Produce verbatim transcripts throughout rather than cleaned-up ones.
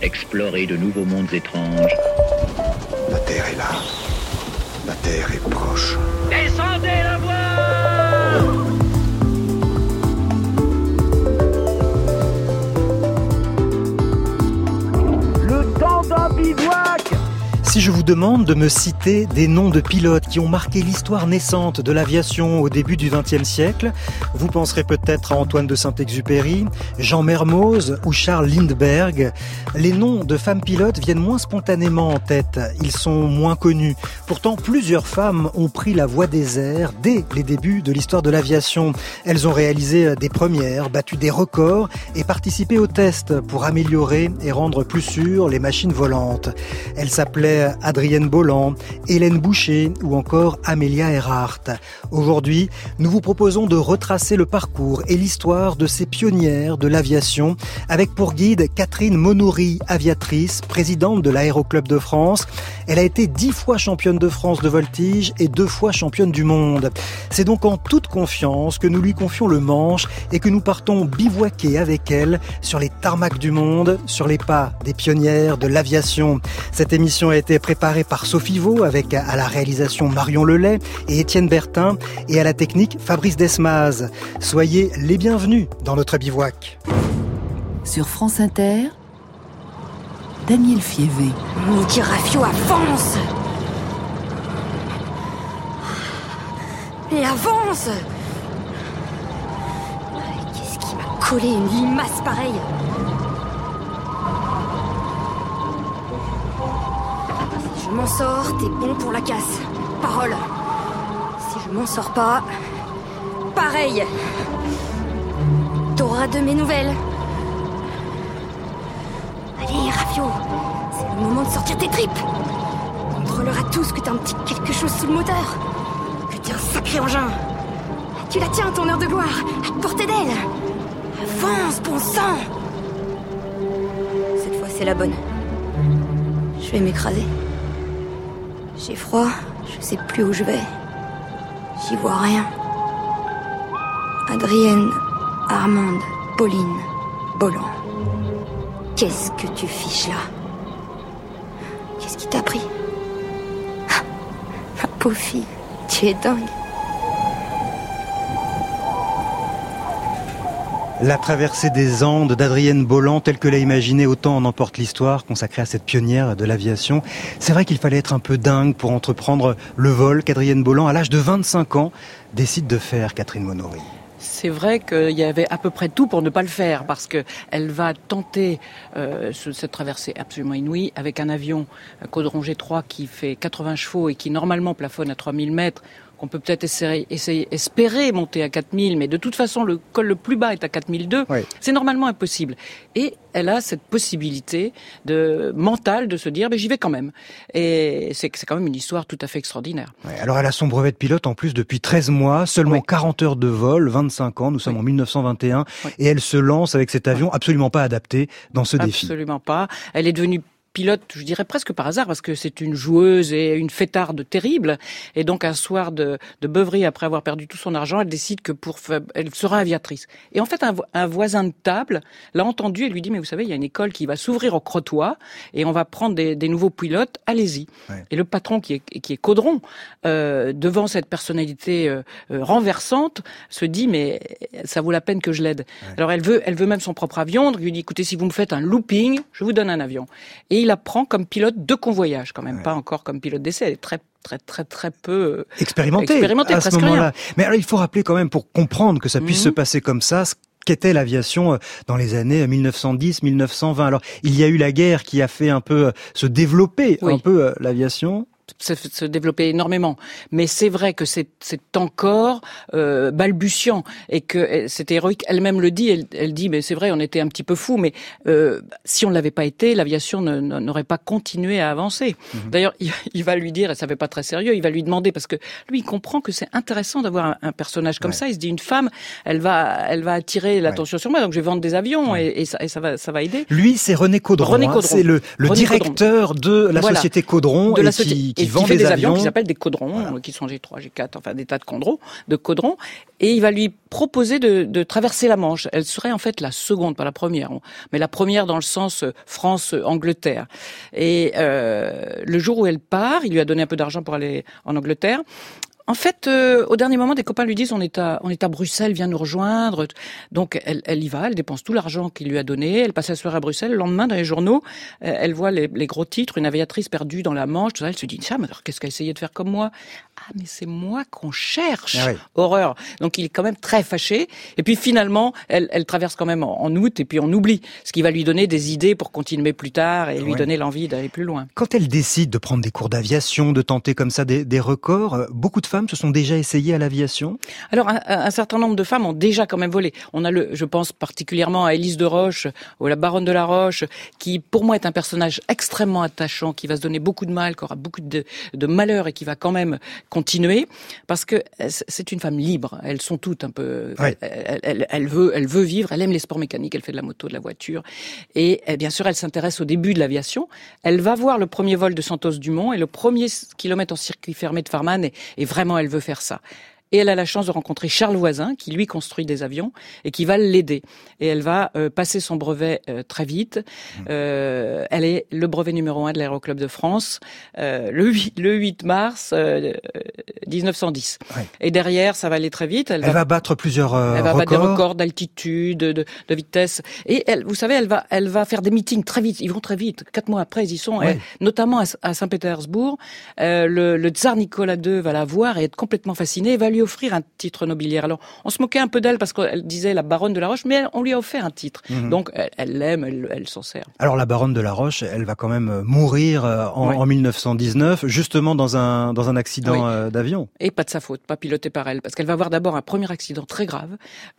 explorer de nouveaux mondes étranges. La Terre est là. La Terre est proche. Descendez la voie! Le temps d'un bivouac! Si je vous demande de me citer des noms de pilotes qui ont marqué l'histoire naissante de l'aviation au début du vingtième siècle, vous penserez peut-être à Antoine de Saint-Exupéry, Jean Mermoz ou Charles Lindbergh. Les noms de femmes pilotes viennent moins spontanément en tête, ils sont moins connus. Pourtant, plusieurs femmes ont pris la voie des airs dès les débuts de l'histoire de l'aviation. Elles ont réalisé des premières, battu des records et participé aux tests pour améliorer et rendre plus sûres les machines volantes. Elles s'appelaient Adrienne Bolland, Hélène Boucher ou encore Amelia Earhart. Aujourd'hui, nous vous proposons de retracer le parcours et l'histoire de ces pionnières de l'aviation avec pour guide Catherine Monory, aviatrice, présidente de l'Aéroclub de France. Elle a été dix fois championne de France de voltige et deux fois championne du monde. C'est donc en toute confiance que nous lui confions le manche et que nous partons bivouaquer avec elle sur les tarmacs du monde, sur les pas des pionnières de l'aviation. Cette émission a été préparée par Sophie Vaux avec à la réalisation Marion Lelay et Étienne Bertin et à la technique Fabrice Desmaz. Soyez les bienvenus dans notre bivouac. Sur France Inter, Daniel Fievé. Niki Raffio avance! Et avance! Qu'est-ce qui m'a collé une limace pareille? Si je m'en sors, t'es bon pour la casse. Parole. Si je m'en sors pas, pareil. T'auras de mes nouvelles. Allez, Raffio, c'est le moment de sortir tes tripes. Montre-leur à tous que t'as un petit quelque chose sous le moteur. Que t'es un sacré engin. Tu la tiens, ton heure de gloire, à portée d'aile. Avance, bon sang. Cette fois, c'est la bonne. Je vais m'écraser. J'ai froid, je sais plus où je vais. J'y vois rien. Adrienne, Armande, Pauline, Bolland. Qu'est-ce que tu fiches là? Qu'est-ce qui t'a pris? Ah, ma pauvre fille, tu es dingue. La traversée des Andes d'Adrienne Bolland, telle que l'a imaginée Autant en emporte l'histoire, consacrée à cette pionnière de l'aviation. C'est vrai qu'il fallait être un peu dingue pour entreprendre le vol qu'Adrienne Bolland, à l'âge de vingt-cinq ans, décide de faire, Catherine Monory. C'est vrai qu'il y avait à peu près tout pour ne pas le faire, parce que elle va tenter euh, cette traversée absolument inouïe avec un avion un Caudron G trois qui fait quatre-vingts chevaux et qui normalement plafonne à trois mille mètres. On peut peut-être essayer, essayer, espérer monter à quatre mille, mais de toute façon, le col le plus bas est à quatre mille deux. Oui. C'est normalement impossible. Et elle a cette possibilité de, mentale de se dire, mais j'y vais quand même. Et c'est, c'est quand même une histoire tout à fait extraordinaire. Oui, alors elle a son brevet de pilote en plus depuis treize mois, seulement oui. quarante heures de vol, vingt-cinq ans, nous sommes oui. en mille neuf cent vingt et un, oui. et elle se lance avec cet avion oui. absolument pas adapté dans ce absolument défi. Absolument pas. Elle est devenue pilote, je dirais presque par hasard, parce que c'est une joueuse et une fêtarde terrible. Et donc, un soir de, de beuverie, après avoir perdu tout son argent, elle décide que pour, elle sera aviatrice. Et en fait, un, un voisin de table l'a entendu et lui dit, mais vous savez, il y a une école qui va s'ouvrir au Crotoy et on va prendre des, des nouveaux pilotes, allez-y. Ouais. Et le patron, qui est, qui est Caudron, euh, devant cette personnalité euh, renversante, se dit, mais ça vaut la peine que je l'aide. Ouais. Alors, elle veut, elle veut même son propre avion. Donc, il lui dit, écoutez, si vous me faites un looping, je vous donne un avion. Et il apprend comme pilote de convoyage, quand même, ouais. pas encore comme pilote d'essai. Elle est très, très, très, très peu expérimentée, expérimentée à presque ce moment-là. Rien. Mais alors, il faut rappeler quand même, pour comprendre que ça puisse mmh. se passer comme ça, ce qu'était l'aviation dans les années mille neuf cent dix, mille neuf cent vingt. Alors, il y a eu la guerre qui a fait un peu se développer oui. un peu l'aviation. Se, se développer énormément, mais c'est vrai que c'est, c'est encore euh, balbutiant et que c'est héroïque. Elle-même le dit. Elle, elle dit, mais c'est vrai, on était un petit peu fous, mais euh, si on ne l'avait pas été, l'aviation ne, n'aurait pas continué à avancer. Mm-hmm. D'ailleurs, il, il va lui dire, et ça fait pas très sérieux, il va lui demander parce que lui, il comprend que c'est intéressant d'avoir un, un personnage comme ouais. ça. Il se dit, une femme, elle va, elle va attirer l'attention ouais. sur moi, donc je vais vendre des avions ouais. et, et, ça, et ça va, ça va aider. Lui, c'est René Caudron. René hein, Caudron. C'est le, le René directeur Caudron. de la voilà. société Caudron de et la qui, société. qui qui et vend qui fait des, des avions, avions qui s'appellent des caudrons, voilà. qui sont G trois, G quatre, enfin des tas de caudrons, de caudrons, et il va lui proposer de, de traverser la Manche. Elle serait en fait la seconde, pas la première, mais la première dans le sens France-Angleterre. Et euh, le jour où elle part, il lui a donné un peu d'argent pour aller en Angleterre. En fait, euh, au dernier moment, des copains lui disent on est à on est à Bruxelles, viens nous rejoindre. Donc elle, elle y va, elle dépense tout l'argent qu'il lui a donné. Elle passe la soirée à Bruxelles. Le lendemain, dans les journaux, euh, elle voit les, les gros titres, une aviatrice perdue dans la Manche. Tout ça, elle se dit ça, mais alors qu'est-ce qu'elle a essayé de faire comme moi? Ah, mais c'est moi qu'on cherche. Ah oui. Horreur. Donc il est quand même très fâché. Et puis finalement, elle, elle traverse quand même en, en août et puis on oublie, ce qui va lui donner des idées pour continuer plus tard et lui ouais. donner l'envie d'aller plus loin. Quand elle décide de prendre des cours d'aviation, de tenter comme ça des, des records, beaucoup de femmes se sont déjà essayées à l'aviation? Alors, un, un certain nombre de femmes ont déjà quand même volé. On a le, je pense particulièrement à Élise de Roche, ou la baronne de la Roche, qui pour moi est un personnage extrêmement attachant, qui va se donner beaucoup de mal, qui aura beaucoup de, de malheur et qui va quand même continuer, parce que c'est une femme libre. Elles sont toutes un peu... Oui. Elle, elle, elle, veut, elle veut vivre, elle aime les sports mécaniques, elle fait de la moto, de la voiture. Et, et bien sûr, elle s'intéresse au début de l'aviation. Elle va voir le premier vol de Santos Dumont et le premier kilomètre en circuit fermé de Farman, et, et vraiment, elle veut faire ça. Et elle a la chance de rencontrer Charles Voisin, qui lui construit des avions et qui va l'aider. Et elle va euh, passer son brevet euh, très vite. Euh, elle est le brevet numéro un de l'Aéroclub de France euh, le, huit, le huit mars euh, dix-neuf cent dix. Ouais. Et derrière, ça va aller très vite. Elle, elle va, va battre plusieurs euh, elle va records. battre des records d'altitude, de, de vitesse. Et elle, vous savez, elle va, elle va faire des meetings très vite. Ils vont très vite. Quatre mois après, ils y sont. Ouais. Elle, notamment à, à Saint-Pétersbourg, euh, le, le tsar Nicolas deux va la voir et être complètement fasciné. Et va lui offrir un titre nobiliaire. Alors, on se moquait un peu d'elle parce qu'elle disait la baronne de la Roche, mais elle, on lui a offert un titre. Mmh. Donc, elle l'aime, elle, elle, elle s'en sert. Alors, la baronne de la Roche, elle va quand même mourir en, ouais. en mille neuf cent dix-neuf, justement dans un, dans un accident oui. d'avion. Et pas de sa faute, pas piloté par elle, parce qu'elle va avoir d'abord un premier accident très grave,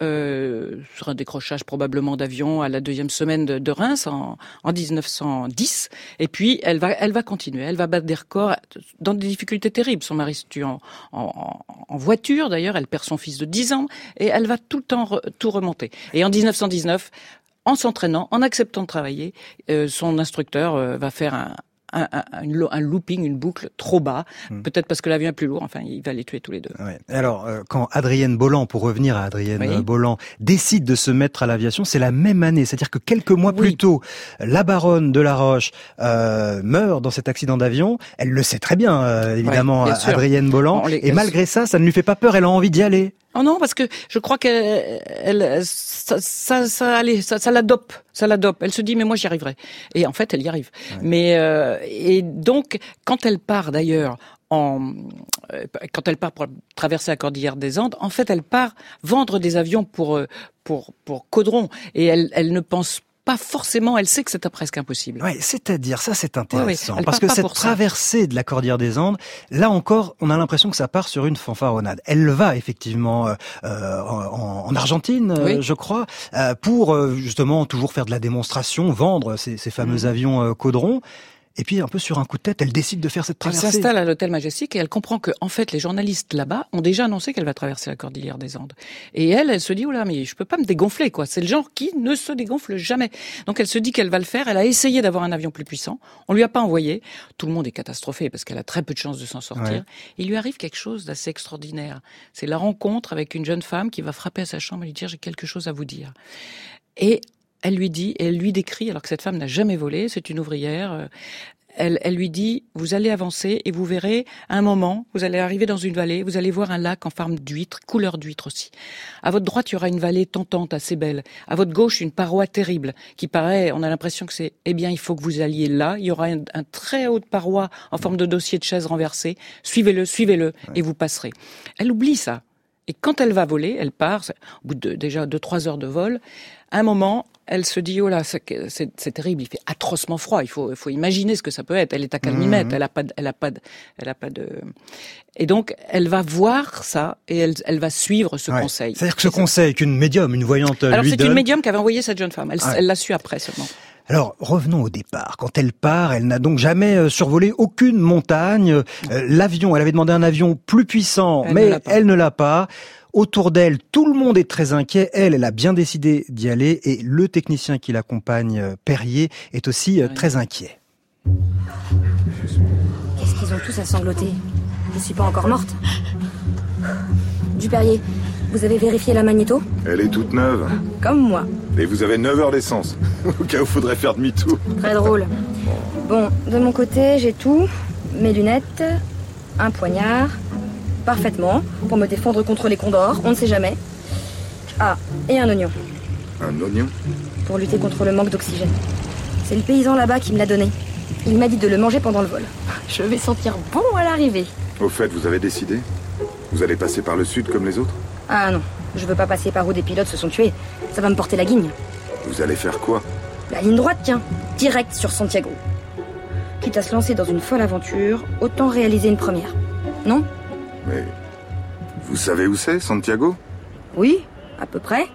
euh, sur un décrochage probablement d'avion à la deuxième semaine de, de Reims en, en dix-neuf cent dix. Et puis, elle va, elle va continuer, elle va battre des records dans des difficultés terribles. Son mari se tue en, en, en voiture, d'ailleurs. Elle perd son fils de dix ans et elle va tout le temps re, tout remonter. Et en dix-neuf cent dix-neuf, en s'entraînant, en acceptant de travailler, euh, son instructeur euh, va faire un, un, un, un looping, une boucle trop bas, mmh. peut-être parce que l'avion est plus lourd, enfin il va les tuer tous les deux. Ouais. Alors euh, quand Adrienne Bolland, pour revenir à Adrienne oui. Bolland, décide de se mettre à l'aviation, c'est la même année, c'est-à-dire que quelques mois oui. plus tôt, la baronne de la Roche euh, meurt dans cet accident d'avion. Elle le sait très bien, euh, évidemment, ouais, bien Adrienne Bolland, les... et malgré ça, ça ne lui fait pas peur, elle a envie d'y aller. Oh non, parce que je crois qu'elle, elle, ça, ça, ça, allez, ça, ça la dope, ça la dope. Elle se dit, mais moi j'y arriverai. Et en fait, elle y arrive. Ouais. Mais euh, et donc, quand elle part d'ailleurs, en, euh, quand elle part pour traverser la cordillère des Andes, en fait, elle part vendre des avions pour pour pour Caudron. Et elle, elle ne pense pas. Pas forcément, elle sait que c'est presque impossible. Ouais, c'est-à-dire, ça c'est intéressant, oui, oui. parce que cette traversée de la cordillère des Andes, là encore, on a l'impression que ça part sur une fanfaronnade. Elle va effectivement euh, en, en Argentine, oui. euh, je crois, euh, pour euh, justement toujours faire de la démonstration, vendre ces, ces fameux mmh. avions euh, Caudron. Et puis, un peu sur un coup de tête, elle décide de faire cette traversée. Elle s'installe à l'hôtel Majestic et elle comprend que, en fait, les journalistes là-bas ont déjà annoncé qu'elle va traverser la cordillère des Andes. Et elle, elle se dit, oh là, mais je peux pas me dégonfler, quoi. C'est le genre qui ne se dégonfle jamais. Donc, elle se dit qu'elle va le faire. Elle a essayé d'avoir un avion plus puissant. On lui a pas envoyé. Tout le monde est catastrophé parce qu'elle a très peu de chances de s'en sortir. Ouais. Il lui arrive quelque chose d'assez extraordinaire. C'est la rencontre avec une jeune femme qui va frapper à sa chambre et lui dire, j'ai quelque chose à vous dire. Et elle lui dit, et elle lui décrit, alors que cette femme n'a jamais volé, c'est une ouvrière, elle, elle lui dit, vous allez avancer et vous verrez, à un moment, vous allez arriver dans une vallée, vous allez voir un lac en forme d'huître, couleur d'huître aussi. À votre droite, il y aura une vallée tentante, assez belle. À votre gauche, une paroi terrible, qui paraît, on a l'impression que c'est, eh bien, il faut que vous alliez là. Il y aura un, un très haute paroi en forme de dossier de chaise renversé. Suivez-le, suivez-le, et vous passerez. Elle oublie ça. Et quand elle va voler, elle part, au bout de déjà deux, trois heures de vol, à un moment, elle se dit, oh là, c'est, c'est, c'est terrible, il fait atrocement froid, il faut, il faut imaginer ce que ça peut être. Elle est à Calmimètre, mmh. elle a pas, elle a pas, elle a pas de, et donc, elle va voir ça, et elle, elle va suivre ce ouais. conseil. C'est-à-dire que ce conseil qu'une médium, une voyante, Alors, lui c'est donne... une médium qui avait envoyé cette jeune femme. Elle, ouais. elle l'a su après seulement. Alors, revenons au départ. Quand elle part, elle n'a donc jamais survolé aucune montagne. Euh, l'avion, elle avait demandé un avion plus puissant, elle mais ne elle ne l'a pas. Autour d'elle, tout le monde est très inquiet. Elle, elle a bien décidé d'y aller. Et le technicien qui l'accompagne, Perrier, est aussi oui. très inquiet. Qu'est-ce qu'ils ont tous à sangloter. Je suis pas encore morte. Duperrier, vous avez vérifié la magnéto ? Elle est toute neuve. Comme moi. Et vous avez neuf heures d'essence. Au cas où faudrait faire demi-tour. Très drôle. Bon, de mon côté, j'ai tout. Mes lunettes, un poignard, parfaitement, pour me défendre contre les condors, on ne sait jamais. Ah, et un oignon. Un oignon ? Pour lutter contre le manque d'oxygène. C'est le paysan là-bas qui me l'a donné. Il m'a dit de le manger pendant le vol. Je vais sentir bon à l'arrivée. Au fait, vous avez décidé ? Vous allez passer par le sud comme les autres ? Ah non, je veux pas passer par où des pilotes se sont tués. Ça va me porter la guigne. Vous allez faire quoi ? La ligne droite, tiens. Direct sur Santiago. Quitte à se lancer dans une folle aventure, autant réaliser une première. Non ? Mais... vous savez où c'est, Santiago ? Oui, à peu près.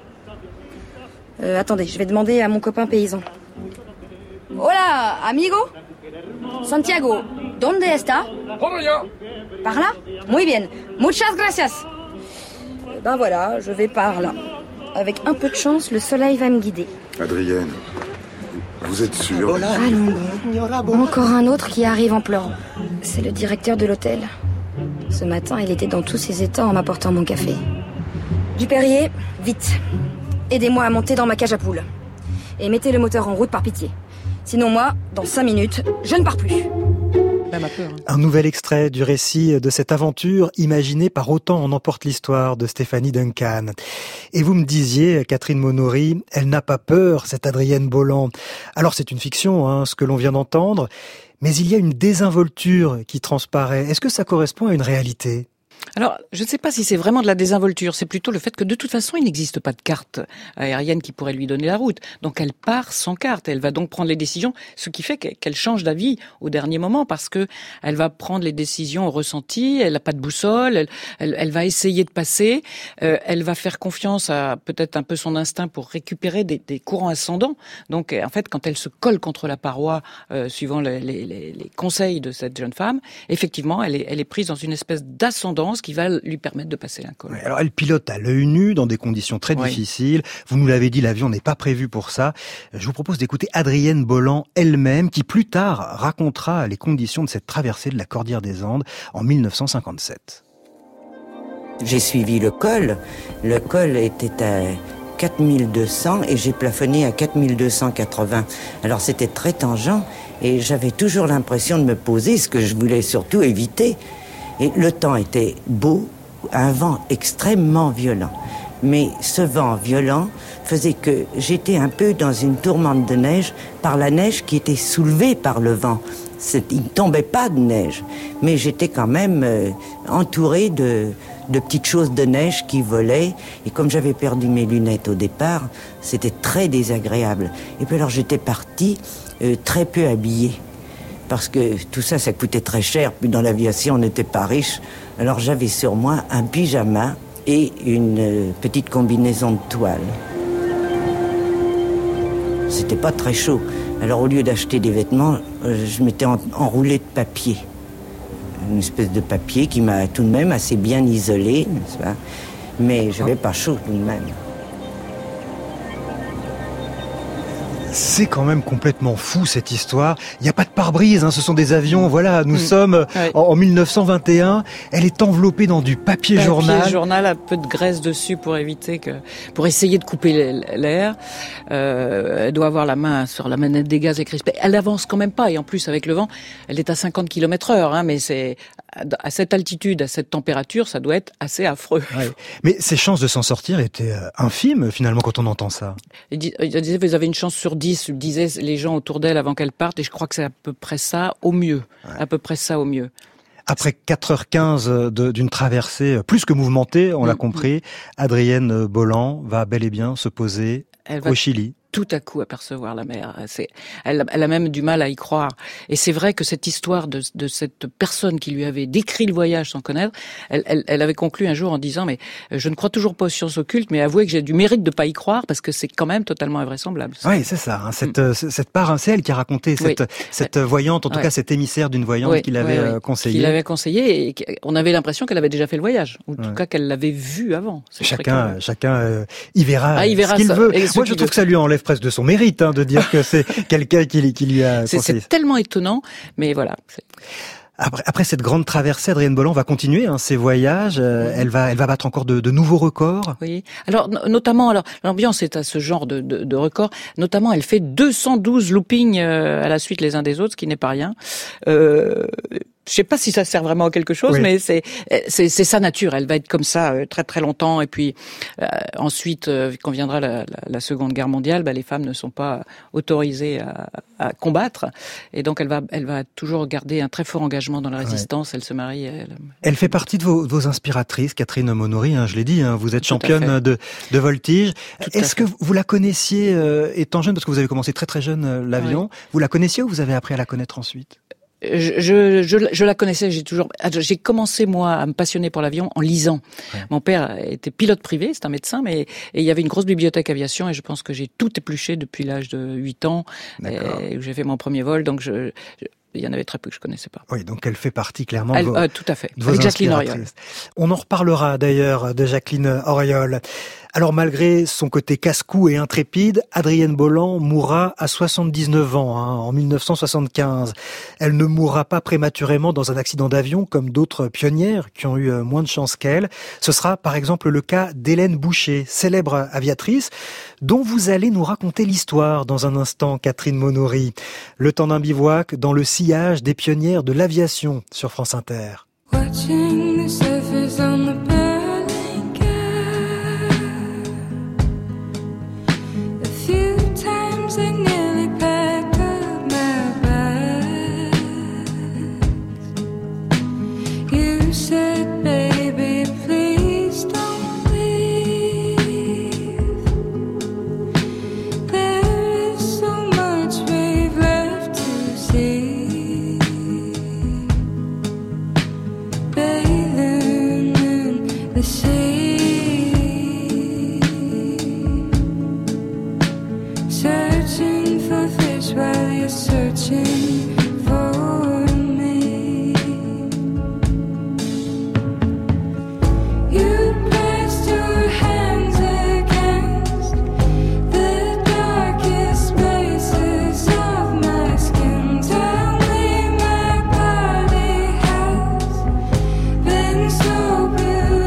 Euh, attendez, je vais demander à mon copain paysan. Hola, amigo. Santiago, ¿dónde está? Par là? Muy bien. Muchas gracias. Eh ben voilà, je vais par là. Avec un peu de chance, le soleil va me guider. Adrienne, vous êtes sûre ? Allons bon. Encore un autre qui arrive en pleurant. C'est le directeur de l'hôtel. Ce matin, il était dans tous ses états en m'apportant mon café. Duperrier, vite. Aidez-moi à monter dans ma cage à poules. Et mettez le moteur en route par pitié. Sinon moi, dans cinq minutes, je ne pars plus. Même à peur, hein. Un nouvel extrait du récit de cette aventure imaginée par Autant en emporte l'histoire de Stéphanie Duncan. Et vous me disiez, Catherine Monory, elle n'a pas peur, cette Adrienne Bolland. Alors c'est une fiction, hein, ce que l'on vient d'entendre, mais il y a une désinvolture qui transparaît. Est-ce que ça correspond à une réalité ? Alors, je ne sais pas si c'est vraiment de la désinvolture, c'est plutôt le fait que de toute façon, il n'existe pas de carte aérienne qui pourrait lui donner la route. Donc elle part sans carte, elle va donc prendre les décisions, ce qui fait qu'elle change d'avis au dernier moment parce que elle va prendre les décisions au ressenti, elle n'a pas de boussole, elle, elle, elle va essayer de passer, euh, elle va faire confiance à peut-être un peu son instinct pour récupérer des, des courants ascendants. Donc en fait, quand elle se colle contre la paroi, euh, suivant les, les, les conseils de cette jeune femme, effectivement, elle est, elle est prise dans une espèce d'ascendance qui va lui permettre de passer un col. Alors elle pilote à l'œil nu dans des conditions très oui. difficiles. Vous nous l'avez dit, l'avion n'est pas prévu pour ça. Je vous propose d'écouter Adrienne Bolland elle-même qui plus tard racontera les conditions de cette traversée de la Cordillère des Andes en mille neuf cent cinquante-sept. J'ai suivi le col. Le col était à quatre mille deux cents et j'ai plafonné à quatre mille deux cent quatre-vingts. Alors c'était très tangent et j'avais toujours l'impression de me poser ce que je voulais surtout éviter. Et le temps était beau, un vent extrêmement violent. Mais ce vent violent faisait que j'étais un peu dans une tourmente de neige par la neige qui était soulevée par le vent. C'est, il ne tombait pas de neige, mais j'étais quand même euh, entouré de, de petites choses de neige qui volaient. Et comme j'avais perdu mes lunettes au départ, c'était très désagréable. Et puis alors j'étais partie euh, très peu habillée. Parce que tout ça, ça coûtait très cher. Puis dans l'aviation, on n'était pas riche. Alors j'avais sur moi un pyjama et une petite combinaison de toile. C'était pas très chaud. Alors au lieu d'acheter des vêtements, je m'étais enroulé de papier. Une espèce de papier qui m'a tout de même assez bien isolé, n'est-ce pas ? Mais j'avais pas chaud tout de même. C'est quand même complètement fou cette histoire. Il n'y a pas de pare-brise, hein, ce sont des avions. Voilà, nous mmh. sommes ouais. en, en mille neuf cent vingt et un. Elle est enveloppée dans du papier, papier journal. Papier journal, un peu de graisse dessus pour éviter que, pour essayer de couper l'air. Euh, elle doit avoir la main sur la manette des gaz et crispée. Elle avance quand même pas et en plus avec le vent, elle est à cinquante kilomètres heure. Hein, mais c'est à cette altitude, à cette température, ça doit être assez affreux. Ouais. Mais ses chances de s'en sortir étaient infimes finalement quand on entend ça. Il disait vous avez une chance sur dix, disaient les gens autour d'elle avant qu'elle parte, et je crois que c'est à peu près ça au mieux, ouais. à peu près ça au mieux. Après quatre heures quinze de, d'une traversée plus que mouvementée, on mmh. l'a compris, Adrienne Bolland va bel et bien se poser elle au Chili. Tout à coup apercevoir la mer. C'est, elle, elle a même du mal à y croire. Et c'est vrai que cette histoire de, de cette personne qui lui avait décrit le voyage sans connaître, elle, elle, elle avait conclu un jour en disant « mais je ne crois toujours pas aux sciences occultes, mais avouez que j'ai du mérite de pas y croire parce que c'est quand même totalement invraisemblable. » Oui, c'est ça. Hein, cette, mm. cette part, hein, c'est elle qui a raconté cette, oui. cette voyante, en tout ouais. cas cet émissaire d'une voyante oui, qui l'avait oui, oui. conseillé. Qui l'avait conseillé et on avait l'impression qu'elle avait déjà fait le voyage, ou en tout ouais. cas qu'elle l'avait vu avant. C'est chacun, chacun euh, y verra, ah, il verra ce qu'il ça. veut. Et Moi, je trouve veut. que ça lui enlève presque de son mérite hein, de dire que c'est quelqu'un qui, qui lui a c'est, conseillé. C'est tellement étonnant, mais voilà. C'est... Après, après cette grande traversée, Adrienne Bolland va continuer hein, ses voyages. Euh, elle va, elle va battre encore de, de nouveaux records. Oui. Alors notamment, alors l'ambiance est à ce genre de, de, de records. Notamment, elle fait deux cent douze loopings euh, à la suite les uns des autres, ce qui n'est pas rien. Euh, Je sais pas si ça sert vraiment à quelque chose, oui. mais c'est, c'est c'est sa nature. Elle va être comme ça euh, très très longtemps. Et puis euh, ensuite, euh, quand viendra la, la, la Seconde Guerre mondiale, bah, les femmes ne sont pas autorisées à, à combattre, et donc elle va elle va toujours garder un très fort engagement dans la résistance. Ouais. Elle se marie. Elle... elle fait partie de vos, vos inspiratrices, Catherine Monory. Hein, je l'ai dit. Hein, vous êtes championne de de voltige. Tout Est-ce que vous la connaissiez euh, étant jeune, parce que vous avez commencé très très jeune euh, l'avion. Oui. Vous la connaissiez ou vous avez appris à la connaître ensuite? Je, je, je, je la connaissais, j'ai toujours, j'ai commencé moi à me passionner pour l'avion en lisant. Ouais. Mon père était pilote privé, c'est un médecin, mais et il y avait une grosse bibliothèque aviation et je pense que j'ai tout épluché depuis l'âge de huit ans, et, où j'ai fait mon premier vol, donc je, je il y en avait très peu que je connaissais pas. Oui, donc elle fait partie clairement elle, de vos, euh, tout à fait. Avec Jacqueline Auriol. On en reparlera d'ailleurs de Jacqueline Auriol. Alors malgré son côté casse-cou et intrépide, Adrienne Bolland mourra à soixante-dix-neuf ans, hein, en mille neuf cent soixante-quinze. Elle ne mourra pas prématurément dans un accident d'avion comme d'autres pionnières qui ont eu moins de chance qu'elle. Ce sera par exemple le cas d'Hélène Boucher, célèbre aviatrice, dont vous allez nous raconter l'histoire dans un instant, Catherine Monory. Le temps d'un bivouac dans le sillage des pionnières de l'aviation sur France Inter. Watching the surface on the burning gas. A few times I nearly packed up my bags. You said, baby, please don't leave. There is so much we've left to see. The sea, searching for fish while you're searching for me. You pressed your hands against the darkest places of my skin. Tell me my body has been so beautiful.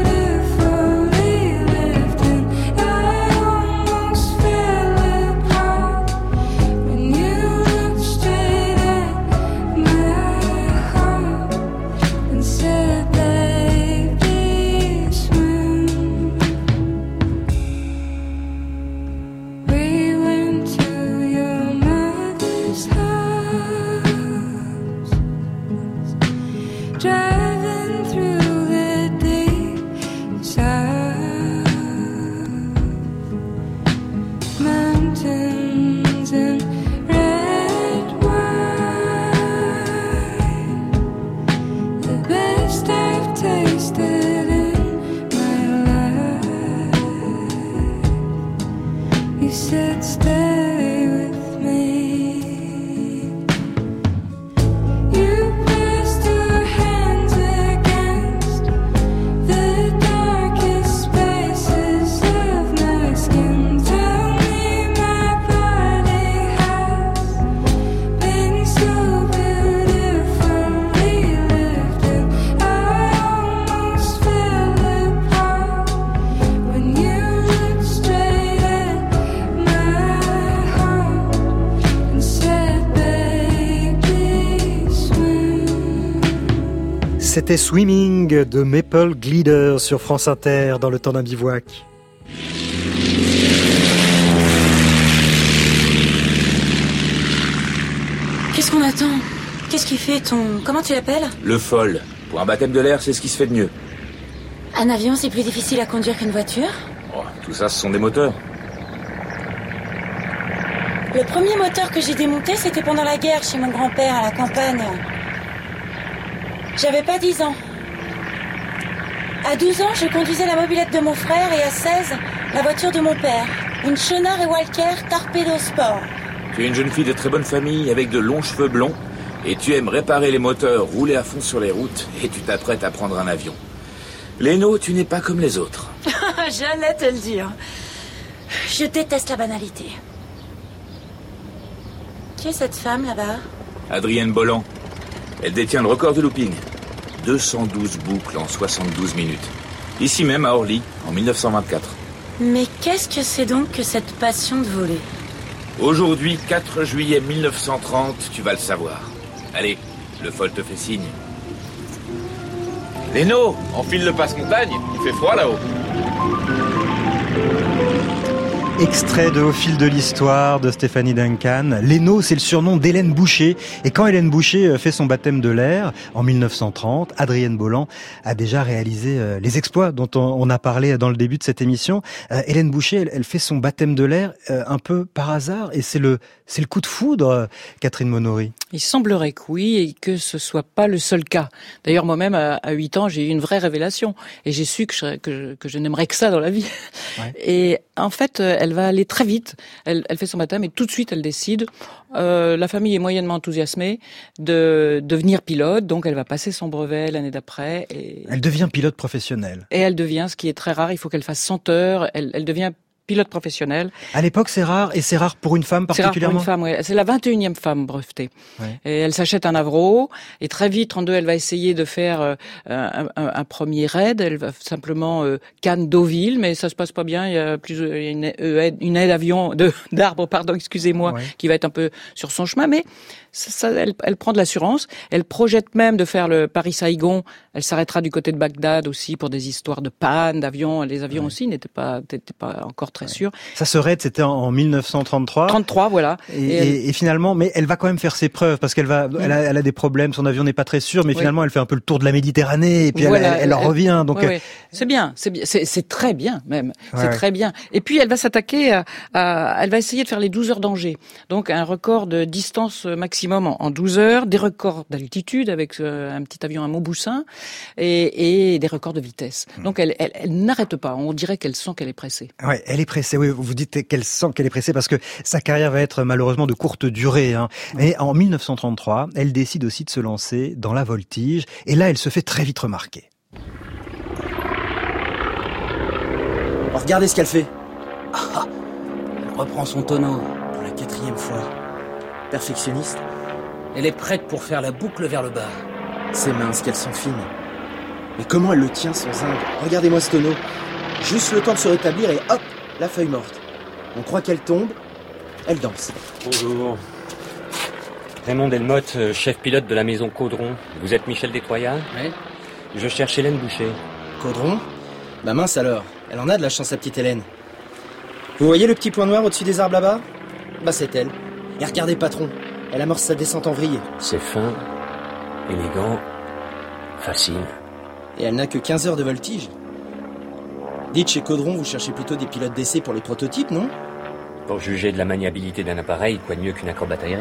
C'était Swimming de Maple Glider sur France Inter dans le temps d'un bivouac. Qu'est-ce qu'on attend? Qu'est-ce qui fait ton... Comment tu l'appelles? Le folle. Pour un baptême de l'air, c'est ce qui se fait de mieux. Un avion, c'est plus difficile à conduire qu'une voiture? Oh, tout ça, ce sont des moteurs. Le premier moteur que j'ai démonté, c'était pendant la guerre chez mon grand-père à la campagne. J'avais pas dix ans. À douze ans, je conduisais la mobilette de mon frère et à seize, la voiture de mon père. Une Schoener et Walker Torpedo Sport. Tu es une jeune fille de très bonne famille avec de longs cheveux blonds et tu aimes réparer les moteurs, rouler à fond sur les routes et tu t'apprêtes à prendre un avion. Léno, tu n'es pas comme les autres. J'allais te le dire. Je déteste la banalité. Qui est cette femme là-bas? Adrienne Bolland. Elle détient le record de looping. deux cent douze boucles en soixante-douze minutes. Ici même, à Orly, en mille neuf cent vingt-quatre. Mais qu'est-ce que c'est donc que cette passion de voler ? Aujourd'hui, quatre juillet mille neuf cent trente, tu vas le savoir. Allez, le fol te fait signe. Léno, enfile le passe-montagne, il fait froid là-haut. Extrait de Au fil de l'histoire de Stéphanie Duncan. Léno, c'est le surnom d'Hélène Boucher. Et quand Hélène Boucher fait son baptême de l'air, en mille neuf cent trente, Adrienne Bolland a déjà réalisé les exploits dont on a parlé dans le début de cette émission. Euh, Hélène Boucher, elle, elle fait son baptême de l'air euh, un peu par hasard. Et c'est le, c'est le coup de foudre, Catherine Monory. Il semblerait que oui, et que ce soit pas le seul cas. D'ailleurs, moi-même, à huit ans, j'ai eu une vraie révélation. Et j'ai su que je, que je, que je n'aimerais que ça dans la vie. Ouais. Et en fait, elle va aller très vite. Elle, elle fait son baptême et tout de suite, elle décide. Euh, la famille est moyennement enthousiasmée de devenir pilote. Donc, elle va passer son brevet l'année d'après. Et... Elle devient pilote professionnelle. Et elle devient, ce qui est très rare, il faut qu'elle fasse cent heures. Elle, elle devient pilote professionnelle. À l'époque, c'est rare, et c'est rare pour une femme particulièrement. C'est rare pour une femme, oui. C'est la vingt et unième femme brevetée. Ouais. Et elle s'achète un Avro, et très vite, trente-deux, elle va essayer de faire euh, un, un, un premier raid. Elle va simplement euh, Cannes-Deauville, mais ça se passe pas bien. Il y a plus il y a une, euh, une aide avion de d'arbre, pardon, excusez-moi, ouais. qui va être un peu sur son chemin, mais ça, ça, elle, elle prend de l'assurance. Elle projette même de faire le Paris-Saigon. Elle s'arrêtera du côté de Bagdad aussi pour des histoires de panne d'avions. Les avions ouais. aussi n'étaient pas, n'étaient pas encore très ouais. sûrs. Ça se raid, c'était en mille neuf cent trente-trois. trente-trois, voilà. Et, et, elle... et finalement, mais elle va quand même faire ses preuves parce qu'elle va, mmh. elle, a, elle a des problèmes. Son avion n'est pas très sûr, mais oui. finalement, elle fait un peu le tour de la Méditerranée et puis voilà, elle, elle, elle, elle revient. Donc, ouais, ouais. c'est bien, c'est bien, c'est, c'est très bien même. Ouais, c'est ouais. très bien. Et puis, elle va s'attaquer à, à, elle va essayer de faire les douze heures d'Angers. Donc, un record de distance maximum en, en douze heures, des records d'altitude avec euh, un petit avion à Montboussin et, et des records de vitesse. Mmh. Donc, elle, elle, elle n'arrête pas. On dirait qu'elle sent qu'elle est pressée. Ouais, elle est pressée. Oui, vous dites qu'elle sent qu'elle est pressée parce que sa carrière va être malheureusement de courte durée. Hein. Mais en mille neuf cent trente-trois, elle décide aussi de se lancer dans la voltige. Et là, elle se fait très vite remarquer. Oh, regardez ce qu'elle fait. Ah, elle reprend son tonneau pour la quatrième fois. Perfectionniste. Elle est prête pour faire la boucle vers le bas. Ses mains, qu'elles sont fines. Mais comment elle le tient sans zinc ? Regardez-moi ce tonneau. Juste le temps de se rétablir et hop, la feuille morte. On croit qu'elle tombe, elle danse. Bonjour. Raymond Delmotte, chef pilote de la maison Caudron. Vous êtes Michel Destroyat ? Oui. Je cherche Hélène Boucher. Caudron ? Bah mince alors, elle en a de la chance, sa petite Hélène. Vous voyez le petit point noir au-dessus des arbres là-bas ? Bah c'est elle. Et regardez patron, elle amorce sa descente en vrille. C'est fin, élégant, facile. Et elle n'a que quinze heures de voltige. Dites, chez Caudron, vous cherchez plutôt des pilotes d'essai pour les prototypes, non ? Pour juger de la maniabilité d'un appareil, quoi de mieux qu'une acrobate aérienne ?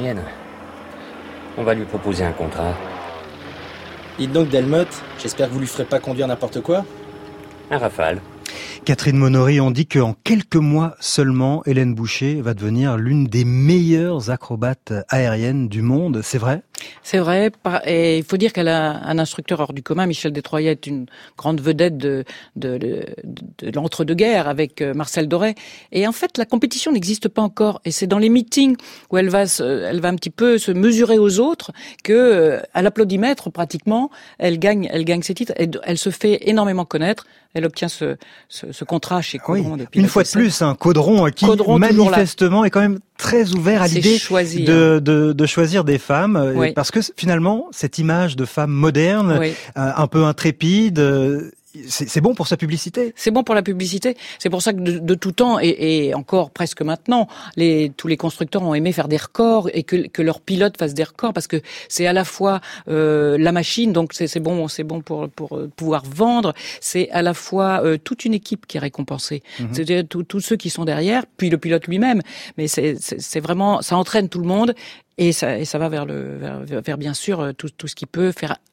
On va lui proposer un contrat. Dites donc, Delmotte, j'espère que vous lui ferez pas conduire n'importe quoi ? Un Rafale. Catherine Monory, on dit qu'en quelques mois seulement, Hélène Boucher va devenir l'une des meilleures acrobates aériennes du monde. C'est vrai ? C'est vrai. Et il faut dire qu'elle a un instructeur hors du commun. Michel Destroyat est une grande vedette de, de, de, de l'entre-deux-guerres avec Marcel Doré. Et en fait, la compétition n'existe pas encore. Et c'est dans les meetings où elle va, se, elle va un petit peu se mesurer aux autres que, à l'applaudimètre pratiquement, elle gagne, elle gagne ses titres. Et elle se fait énormément connaître. Elle obtient ce, ce, ce contrat chez Caudron. Oui, depuis une fois de plus, un Caudron qui Caudron, manifestement est quand même très ouvert à c'est l'idée choisi, de, de, de choisir des femmes. Oui. Parce que finalement, cette image de femme moderne, oui. euh, un peu intrépide, euh, c'est, c'est bon pour sa publicité. C'est bon pour la publicité. C'est pour ça que de, de tout temps, et, et encore presque maintenant, les, tous les constructeurs ont aimé faire des records et que, que leurs pilotes fassent des records parce que c'est à la fois euh, la machine, donc c'est, c'est bon, c'est bon pour, pour pouvoir vendre. C'est à la fois euh, toute une équipe qui est récompensée. Mm-hmm. C'est-à-dire tous ceux qui sont derrière, puis le pilote lui-même. Mais c'est, c'est, c'est vraiment, ça entraîne tout le monde. Et ça, et ça va vers le, vers, vers bien sûr tout, tout ce qui peut faire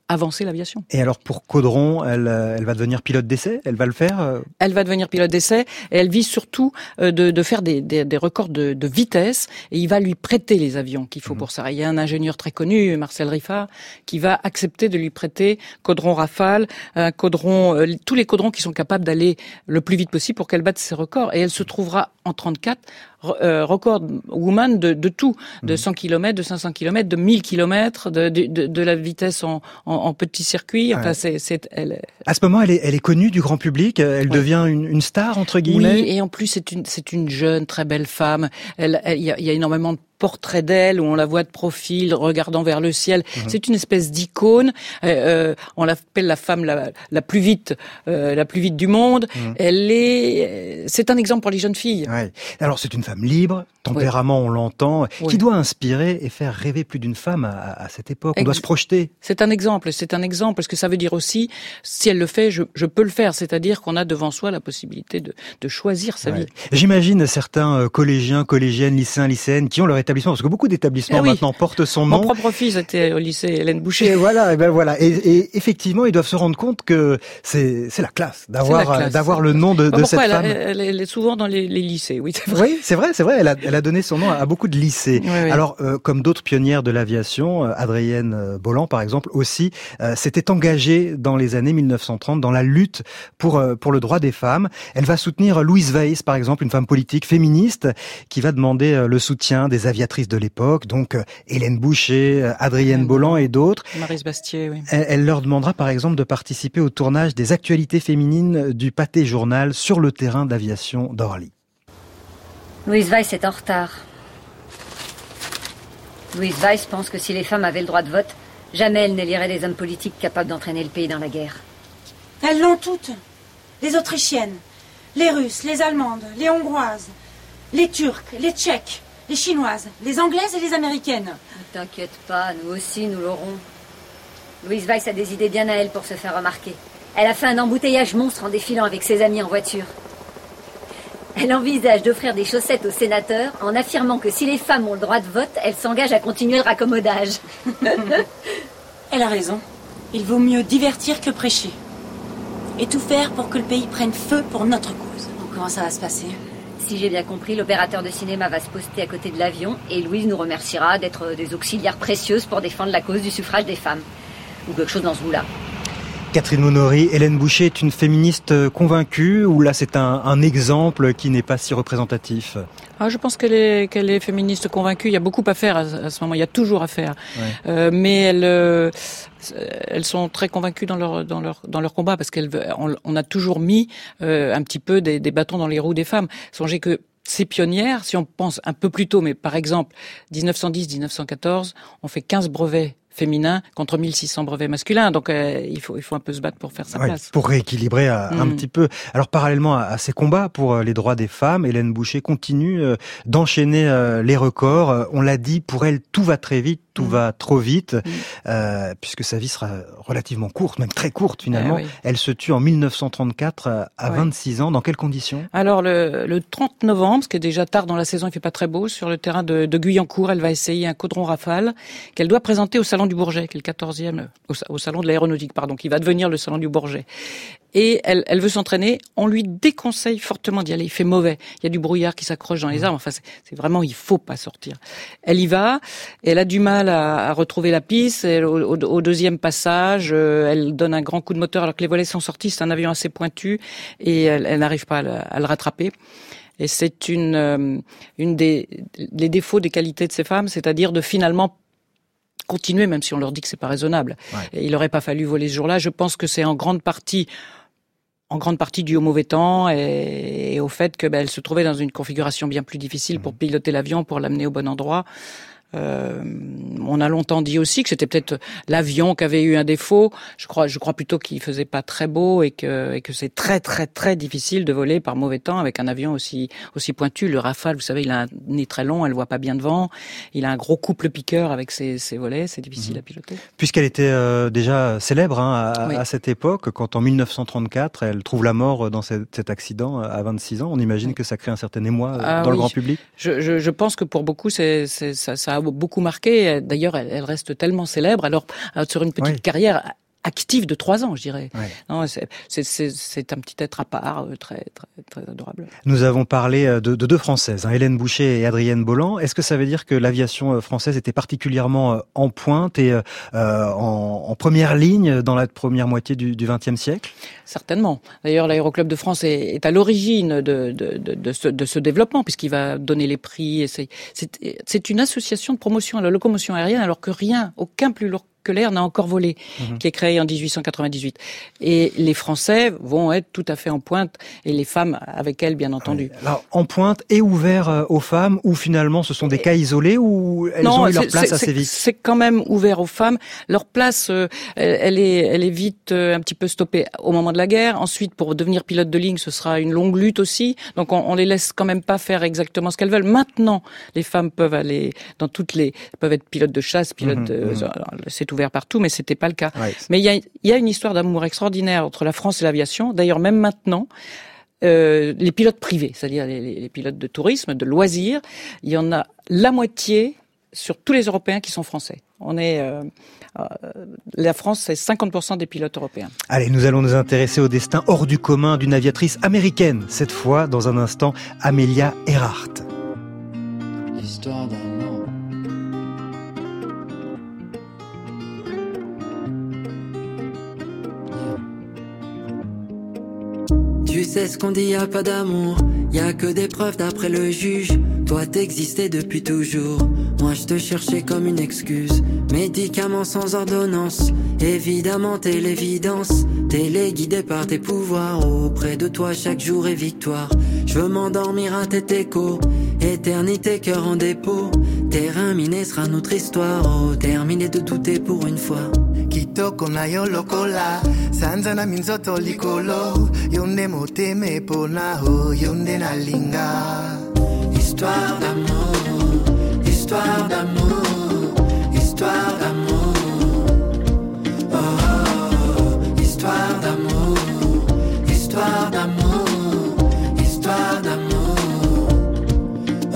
avancer l'aviation. Et alors pour Caudron, elle, elle va devenir pilote d'essai, elle va le faire. Elle va devenir pilote d'essai et elle vise surtout de, de faire des, des, des records de, de vitesse et il va lui prêter les avions qu'il faut mmh. pour ça. Il y a un ingénieur très connu, Marcel Riffard, qui va accepter de lui prêter Caudron Rafale, un Caudron, euh, tous les Caudrons qui sont capables d'aller le plus vite possible pour qu'elle batte ses records. Et elle se trouvera en trente-quatre Euh, record woman de, de tout, de cent kilomètres, de cinq cents kilomètres, de mille kilomètres, de, de, de, de la vitesse en, en, en petit circuit. Enfin, ouais. c'est, c'est, elle... À ce moment, elle est, elle est connue du grand public. Elle ouais. devient une, une star entre guillemets. Oui, et en plus, c'est une, c'est une jeune, très belle femme. Elle, il y a, y a énormément de portrait d'elle où on la voit de profil, regardant vers le ciel. Mmh. C'est une espèce d'icône. Euh, on l'appelle la femme la, la plus vite, euh, la plus vite du monde. Mmh. Elle est, c'est un exemple pour les jeunes filles. Ouais. Alors c'est une femme libre, tempérament, oui. on l'entend, oui. qui doit inspirer et faire rêver plus d'une femme à, à cette époque. On Ex- doit se projeter. C'est un exemple. C'est un exemple parce que ça veut dire aussi, si elle le fait, je, je peux le faire. C'est-à-dire qu'on a devant soi la possibilité de, de choisir sa ouais. vie. J'imagine certains collégiens, collégiennes, lycéens, lycéennes qui ont leur établissement, parce que beaucoup d'établissements eh oui. maintenant portent son nom. Mon propre fils était au lycée Hélène Boucher. Et voilà, et ben voilà. Et, et effectivement, ils doivent se rendre compte que c'est, c'est la classe d'avoir, c'est la classe. d'avoir le nom de, de cette elle femme. A, elle, elle est souvent dans les, les lycées, oui, c'est vrai. Oui, c'est vrai, c'est vrai. Elle a, elle a donné son nom à beaucoup de lycées. Oui, oui. Alors, euh, comme d'autres pionnières de l'aviation, euh, Adrienne Bolland, par exemple, aussi, euh, s'était engagée dans les années mille neuf cent trente dans la lutte pour euh, pour le droit des femmes. Elle va soutenir Louise Weiss, par exemple, une femme politique féministe qui va demander euh, le soutien des aviatrices de l'époque, donc euh, Hélène Boucher, euh, Adrienne oui, Bolland et d'autres. Maryse Bastier, oui. Elle, elle leur demandera, par exemple, de participer au tournage des actualités féminines du Pâté Journal sur le terrain d'aviation d'Orly. Louise Weiss est en retard. Louise Weiss pense que si les femmes avaient le droit de vote, jamais elle n'éliraient des hommes politiques capables d'entraîner le pays dans la guerre. Elles l'ont toutes. Les Autrichiennes, les Russes, les Allemandes, les Hongroises, les Turques, les Tchèques, les Chinoises, les Anglaises et les Américaines. Ne t'inquiète pas, nous aussi nous l'aurons. Louise Weiss a des idées bien à elle pour se faire remarquer. Elle a fait un embouteillage monstre en défilant avec ses amis en voiture. Elle envisage d'offrir des chaussettes aux sénateurs en affirmant que si les femmes ont le droit de vote, elle s'engage à continuer le raccommodage. Elle a raison. Il vaut mieux divertir que prêcher. Et tout faire pour que le pays prenne feu pour notre cause. Comment ça va se passer ? Si j'ai bien compris, l'opérateur de cinéma va se poster à côté de l'avion et Louise nous remerciera d'être des auxiliaires précieuses pour défendre la cause du suffrage des femmes. Ou quelque chose dans ce goût-là. Catherine Monory, Hélène Boucher est une féministe convaincue ou là c'est un, un exemple qui n'est pas si représentatif ? Ah, je pense qu'elle est, qu'elle est féministe convaincue. Il y a beaucoup à faire à, à ce moment. Il y a toujours à faire. Ouais. Euh, mais elles, euh, elles sont très convaincues dans leur, dans leur, dans leur combat parce qu'elles, on, on a toujours mis euh, un petit peu des, des bâtons dans les roues des femmes. Songez que ces pionnières, si on pense un peu plus tôt, mais par exemple dix-neuf cent dix dix-neuf cent quatorze, on fait quinze brevets féminin contre mille six cents brevets masculins. Donc euh, il faut il faut un peu se battre pour faire sa ouais, place. Pour rééquilibrer euh, mmh. un petit peu. Alors parallèlement à, à ces combats pour euh, les droits des femmes, Hélène Boucher continue euh, d'enchaîner euh, les records. Euh, on l'a dit, pour elle, tout va très vite, tout mmh. va trop vite, mmh. euh, puisque sa vie sera relativement courte, même très courte finalement. Eh oui. Elle se tue en mille neuf cent trente-quatre euh, à ouais. vingt-six ans. Dans quelles conditions ? Alors le, le trente novembre, ce qui est déjà tard dans la saison, il fait pas très beau, sur le terrain de, de Guyancourt, elle va essayer un Caudron Rafale qu'elle doit présenter au salon du Bourget, qui est le quatorzième, au, au salon de l'aéronautique, pardon, qui va devenir le salon du Bourget. Et elle, elle veut s'entraîner, on lui déconseille fortement d'y aller, il fait mauvais, il y a du brouillard qui s'accroche dans les arbres, enfin c'est, c'est vraiment, il faut pas sortir. Elle y va, et elle a du mal à, à retrouver la piste, elle, au, au, au deuxième passage, euh, elle donne un grand coup de moteur alors que les volets sont sortis, c'est un avion assez pointu, et elle, elle n'arrive pas à le, à le rattraper. Et c'est une, euh, une des, les défauts des qualités de ces femmes, c'est-à-dire de finalement continuer, même si on leur dit que c'est pas raisonnable. Ouais. Et il aurait pas fallu voler ce jour-là. Je pense que c'est en grande partie, en grande partie dû au mauvais temps et, et au fait que ben, elle se trouvait dans une configuration bien plus difficile mmh. pour piloter l'avion, pour l'amener au bon endroit. Euh, on a longtemps dit aussi que c'était peut-être l'avion qui avait eu un défaut. Je crois, je crois plutôt qu'il faisait pas très beau et que, et que c'est très très très difficile de voler par mauvais temps avec un avion aussi aussi pointu. Le Rafale, vous savez, il a un nez très long, elle voit pas bien devant. Il a un gros couple piqueur avec ses, ses volets, c'est difficile mmh. à piloter. Puisqu'elle était euh, déjà célèbre hein, à, oui. à cette époque, quand en mille neuf cent trente-quatre elle trouve la mort dans cet, cet accident à vingt-six ans, on imagine oui. que ça crée un certain émoi ah, dans oui. le grand public. Je, je, je pense que pour beaucoup, c'est, c'est ça, ça a a beaucoup marqué. D'ailleurs, elle, elle reste tellement célèbre. Alors, sur une petite oui. carrière active de trois ans, je dirais. Ouais. Non, c'est, c'est, c'est, c'est un petit être à part, très, très, très adorable. Nous avons parlé de, de deux Françaises, hein, Hélène Boucher et Adrienne Bolland. Est-ce que ça veut dire que l'aviation française était particulièrement en pointe et euh, en, en première ligne dans la première moitié du vingtième siècle ? Certainement. D'ailleurs, l'Aéroclub de France est, est à l'origine de, de, de, de, ce, de ce développement, puisqu'il va donner les prix. Et c'est, c'est, c'est une association de promotion à la locomotion aérienne, alors que rien, aucun plus lourd que l'air n'a encore volé, mmh. qui est créé en dix-huit cent quatre-vingt-dix-huit. Et les Français vont être tout à fait en pointe, et les femmes avec elles, bien entendu. Ouais. Alors, en pointe et ouvert aux femmes, ou finalement ce sont des cas isolés, ou elles non, ont eu leur place c'est, assez c'est, vite? C'est quand même ouvert aux femmes. Leur place, euh, elle est, elle est vite euh, un petit peu stoppée au moment de la guerre. Ensuite, pour devenir pilote de ligne, ce sera une longue lutte aussi. Donc, on, on les laisse quand même pas faire exactement ce qu'elles veulent. Maintenant, les femmes peuvent aller dans toutes les, peuvent être pilotes de chasse, pilotes, mmh, de, mmh. Euh, c'est ouvert partout, mais c'était pas le cas. Ouais, mais il y a, il y a une histoire d'amour extraordinaire entre la France et l'aviation. D'ailleurs, même maintenant, euh, les pilotes privés, c'est-à-dire les, les pilotes de tourisme, de loisirs, il y en a la moitié sur tous les Européens qui sont français. On est, euh, euh, la France, c'est cinquante pour cent des pilotes européens. Allez, nous allons nous intéresser au destin hors du commun d'une aviatrice américaine. Cette fois, dans un instant, Amelia Earhart. Histoire d'amour. Tu sais ce qu'on dit, y a pas d'amour, y a que des preuves d'après le juge. Toi t'existais depuis toujours, moi je te cherchais comme une excuse. Médicaments sans ordonnance, évidemment t'es l'évidence. Téléguidé par tes pouvoirs, auprès de toi chaque jour est victoire. Je veux m'endormir à tes échos, éternité cœur en dépôt. Terrain miné sera notre histoire, oh terminé de douter pour une fois. Kitoko na yo lokola sanza na minzoto likolo yonde moteme pona ho yonde na linga. Histoire d'amour, histoire d'amour, histoire d'amour. Oh, oh, histoire d'amour, histoire d'amour, histoire d'amour. Oh,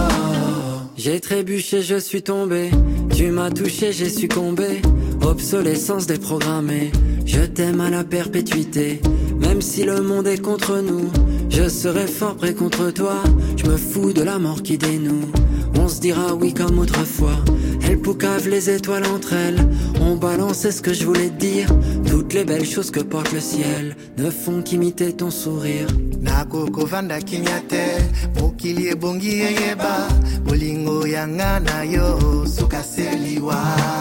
oh. J'ai trébuché, je suis tombé. Tu m'as touché, j'ai succombé. Obsolescence déprogrammée, je t'aime à la perpétuité. Même si le monde est contre nous, je serai fort près contre toi. Je me fous de la mort qui dénoue. On se dira oui comme autrefois. Elles poucavent les étoiles entre elles. On balançait ce que je voulais te dire. Toutes les belles choses que porte le ciel ne font qu'imiter ton sourire. Nakoko vanda kinyate, mokili ebongi yeba, bolingo yanga na yo sukaseliwa.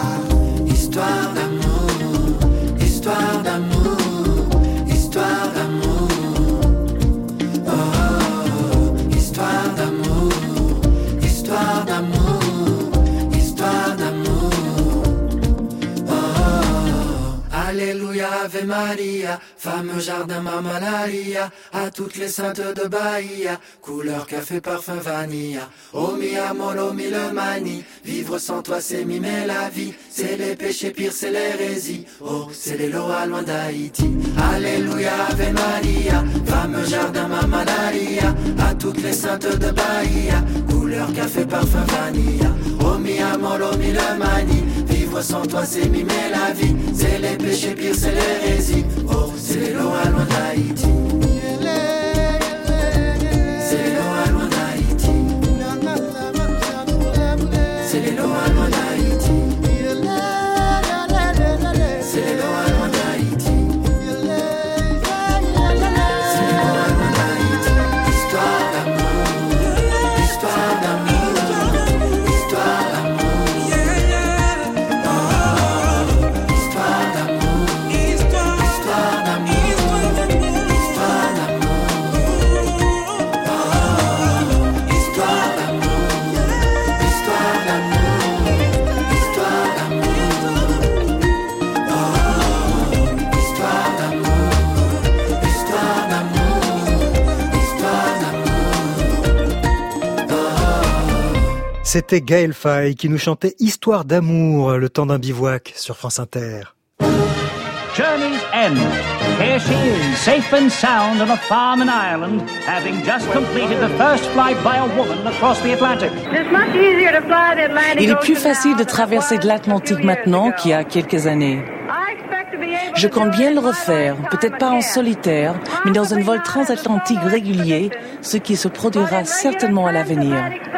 Histoire d'amour, histoire d'amour, histoire d'amour. Oh, oh, histoire d'amour, histoire d'amour, histoire d'amour. Oh, oh, alléluia, Ave Maria, fameux jardin Mamalaria, à toutes les saintes de Bahia, couleur café, parfum vanilla. Oh mi amor, oh mi le mani, vivre sans toi c'est mimer la vie. C'est les péchés pires, c'est l'hérésie. Oh, c'est les lois loin d'Haïti. Alléluia, Ave Maria, fameux jardin Mamalaria, à toutes les saintes de Bahia, couleur café, parfum vanilla. Oh mi amor, oh mi le mani, vivre sans toi c'est mimer la vie. C'est les péchés pires, c'est l'hérésie. Oh, c'est les lois loin d'Haïti. C'est les lois loin d'Haïti. C'est les lois loin d'Haïti. C'est les lois loin d'Haïti. C'est les lois loin d'Haïti. Histoire d'amour, histoire d'amour, histoire d'amour. Oh, histoire d'amour, histoire d'amour, histoire d'amour. Oh, histoire d'amour, histoire d'amour, histoire d'amour. Oh, histoire d'amour, histoire d'amour, histoire d'amour. Oh. C'était Gaël Faye qui nous chantait Histoire d'amour, le temps d'un bivouac sur France Inter. journey's end. Here she is, safe and sound on a farm in Ireland, having just completed the first flight by a woman across the Atlantic. Il est plus facile de traverser de l'Atlantique maintenant qu'il y a quelques années. Je compte bien le refaire, peut-être pas en solitaire, mais dans un vol transatlantique régulier, ce qui se produira certainement à l'avenir.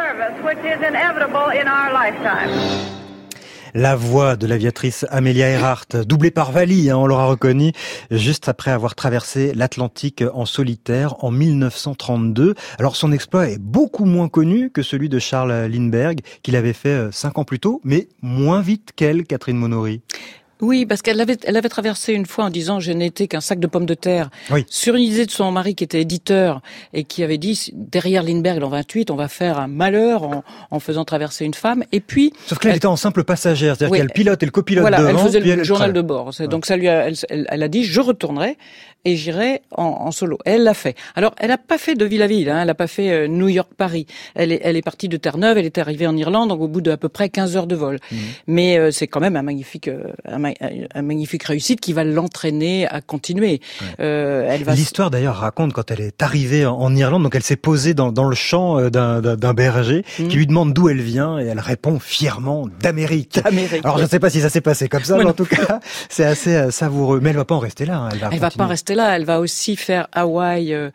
La voix de l'aviatrice Amelia Earhart, doublée par Vali, hein, on l'aura reconnu, juste après avoir traversé l'Atlantique en solitaire en mille neuf cent trente-deux. Alors son exploit est beaucoup moins connu que celui de Charles Lindbergh, qu'il avait fait cinq ans plus tôt, mais moins vite qu'elle, Catherine Monory. Oui, parce qu'elle avait, elle avait traversé une fois en disant « je n'étais qu'un sac de pommes de terre oui. » sur une idée de son mari qui était éditeur et qui avait dit « derrière Lindbergh en vingt-huit, on va faire un malheur en, en faisant traverser une femme ». Et puis, sauf qu'elle elle était en simple passagère, c'est-à-dire oui, qu'il y a le pilote et le copilote voilà, devant. Elle faisait le elle journal traite. de bord. Ouais. Donc ça lui a, elle, elle, elle a dit « je retournerai ». Et j'irai en, en solo. Et elle l'a fait. Alors, elle n'a pas fait de ville à ville, hein, elle n'a pas fait euh, New York-Paris. Elle est, elle est partie de Terre-Neuve, elle est arrivée en Irlande, donc au bout de à peu près quinze heures de vol. Mmh. Mais euh, c'est quand même un magnifique, euh, un, un magnifique réussite qui va l'entraîner à continuer. Ouais. Euh, elle va... L'histoire d'ailleurs raconte quand elle est arrivée en, en Irlande, donc elle s'est posée dans, dans le champ d'un, d'un, d'un berger mmh. qui lui demande d'où elle vient et elle répond fièrement d'Amérique. D'Amérique. Alors, ouais. je ne sais pas si ça s'est passé comme ça, mais, mais en tout cas, c'est assez euh, savoureux. Mais elle va pas en rester là. Hein. Elle va, elle va pas en rester là, elle va aussi faire Hawaï, euh,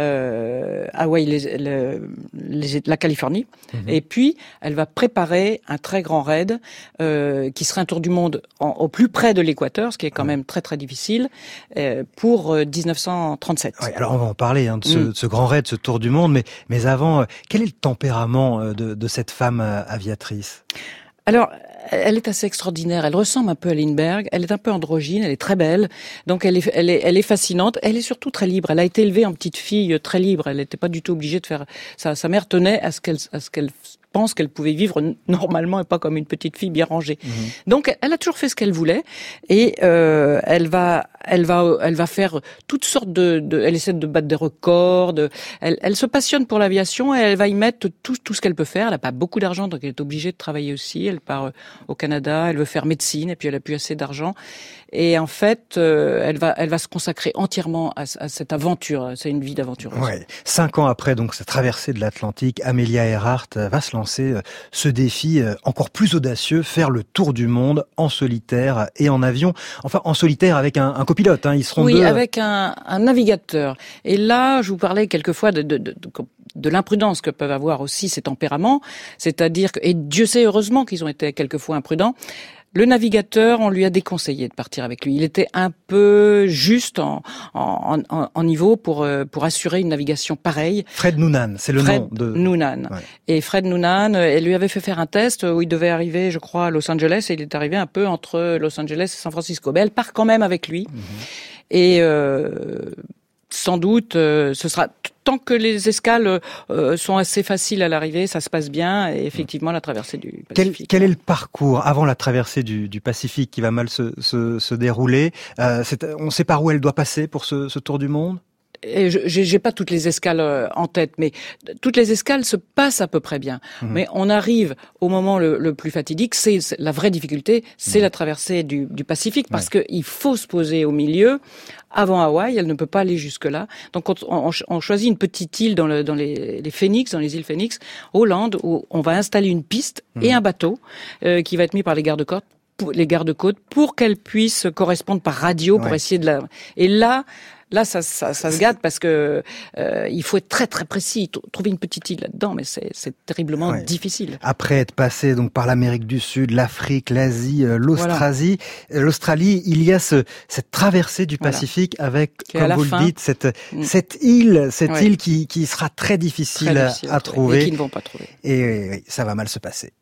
euh, Hawaï, les, les, les, la Californie, mmh. et puis elle va préparer un très grand raid euh, qui sera un tour du monde en, au plus près de l'équateur, ce qui est quand mmh. même très très difficile, euh, pour euh, dix-neuf cent trente-sept. Ouais, alors on va en parler hein, de, ce, mmh. de ce grand raid, ce tour du monde, mais, mais avant, euh, quel est le tempérament de, de cette femme euh, aviatrice ? Alors, elle est assez extraordinaire. Elle ressemble un peu à Lindbergh. Elle est un peu androgyne. Elle est très belle. Donc, elle est, elle est, elle est fascinante. Elle est surtout très libre. Elle a été élevée en petite fille très libre. Elle n'était pas du tout obligée de faire. Sa, sa mère tenait à ce qu'elle, à ce qu'elle pense qu'elle pouvait vivre normalement et pas comme une petite fille bien rangée. Mmh. Donc, elle a toujours fait ce qu'elle voulait et euh, elle va, elle va, elle va faire toutes sortes de, de elle essaie de battre des records. De, elle, elle se passionne pour l'aviation et elle va y mettre tout, tout ce qu'elle peut faire. Elle n'a pas beaucoup d'argent, donc elle est obligée de travailler aussi. Elle part au Canada, elle veut faire médecine et puis elle a plus assez d'argent. Et en fait, euh, elle va, elle va se consacrer entièrement à, à cette aventure. C'est une vie d'aventure. Ouais. Cinq ans après donc cette traversée de l'Atlantique, Amelia Earhart va se lancer ce défi encore plus audacieux, faire le tour du monde en solitaire et en avion. Enfin, en solitaire avec un, un copilote. Hein. Ils seront oui, deux. Oui, avec un, un navigateur. Et là, je vous parlais quelquefois de, de, de, de de l'imprudence que peuvent avoir aussi ces tempéraments, c'est-à-dire que, et Dieu sait heureusement qu'ils ont été quelquefois imprudents, le navigateur, on lui a déconseillé de partir avec lui. Il était un peu juste en, en, en, en niveau pour, pour assurer une navigation pareille. Fred Noonan, c'est le Fred nom de... Noonan. Ouais. Et Fred Noonan, elle lui avait fait faire un test où il devait arriver, je crois, à Los Angeles, et il est arrivé un peu entre Los Angeles et San Francisco. Mais elle part quand même avec lui. Mm-hmm. Et euh, sans doute, euh, ce sera... Tant que les escales euh, sont assez faciles à l'arrivée, ça se passe bien, et effectivement la traversée du Pacifique. Quel, quel est le parcours avant la traversée du, du Pacifique qui va mal se, se, se dérouler euh, c'est, on sait par où elle doit passer pour ce, ce tour du monde ? Et je, j'ai pas toutes les escales en tête, mais toutes les escales se passent à peu près bien. Mmh. Mais on arrive au moment le, le plus fatidique, c'est, c'est la vraie difficulté, c'est mmh. la traversée du, du Pacifique, parce ouais. que il faut se poser au milieu. Avant Hawaï, elle ne peut pas aller jusque-là. Donc on, on, on choisit une petite île dans, le, dans les, les Phoenix, dans les îles Phoenix, Hollande, où on va installer une piste mmh. et un bateau euh, qui va être mis par les gardes-côtes. les gardes-côtes pour qu'elle puisse correspondre par radio pour ouais. essayer de la... Et là, là, ça, ça, ça se gâte parce que euh, il faut être très très précis. Trouver une petite île là-dedans, mais c'est, c'est terriblement ouais. difficile. Après être passé donc par l'Amérique du Sud, l'Afrique, l'Asie, euh, l'Australie, voilà. l'Australie, il y a ce cette traversée du Pacifique voilà. avec, Qui comme vous fin, le dites, cette mmh. cette île, cette ouais. île qui qui sera très difficile, très difficile à, à trouver, et qui ne vont pas trouver. Et oui, ça va mal se passer.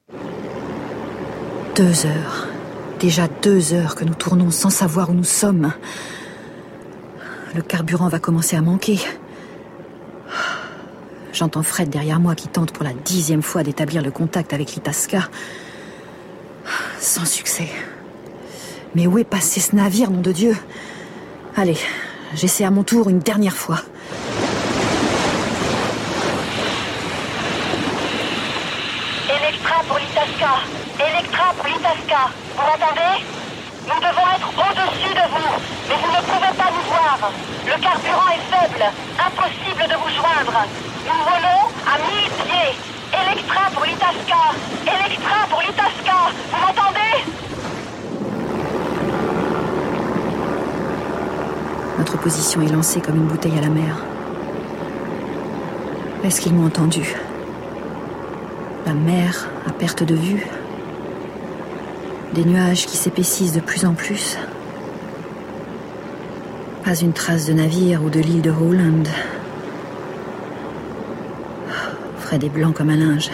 Deux heures. Déjà deux heures que nous tournons sans savoir où nous sommes. Le carburant va commencer à manquer. J'entends Fred derrière moi qui tente pour la dixième fois d'établir le contact avec l'Itasca. Sans succès. Mais où est passé ce navire, nom de Dieu ? Allez, j'essaie à mon tour une dernière fois. Electra pour l'Itasca. Electra pour l'Itasca. Vous m'entendez ? Nous devons être au-dessus de vous, mais vous ne pouvez pas nous voir. Le carburant est faible, impossible de vous joindre. Nous volons à mille pieds. Electra pour l'Itasca. Electra pour l'Itasca. Vous m'entendez ? Notre position est lancée comme une bouteille à la mer. Est-ce qu'ils m'ont entendu ? La mer à perte de vue. Des nuages qui s'épaississent de plus en plus. Pas une trace de navire ou de l'île de Rowland. Fred est blanc comme un linge.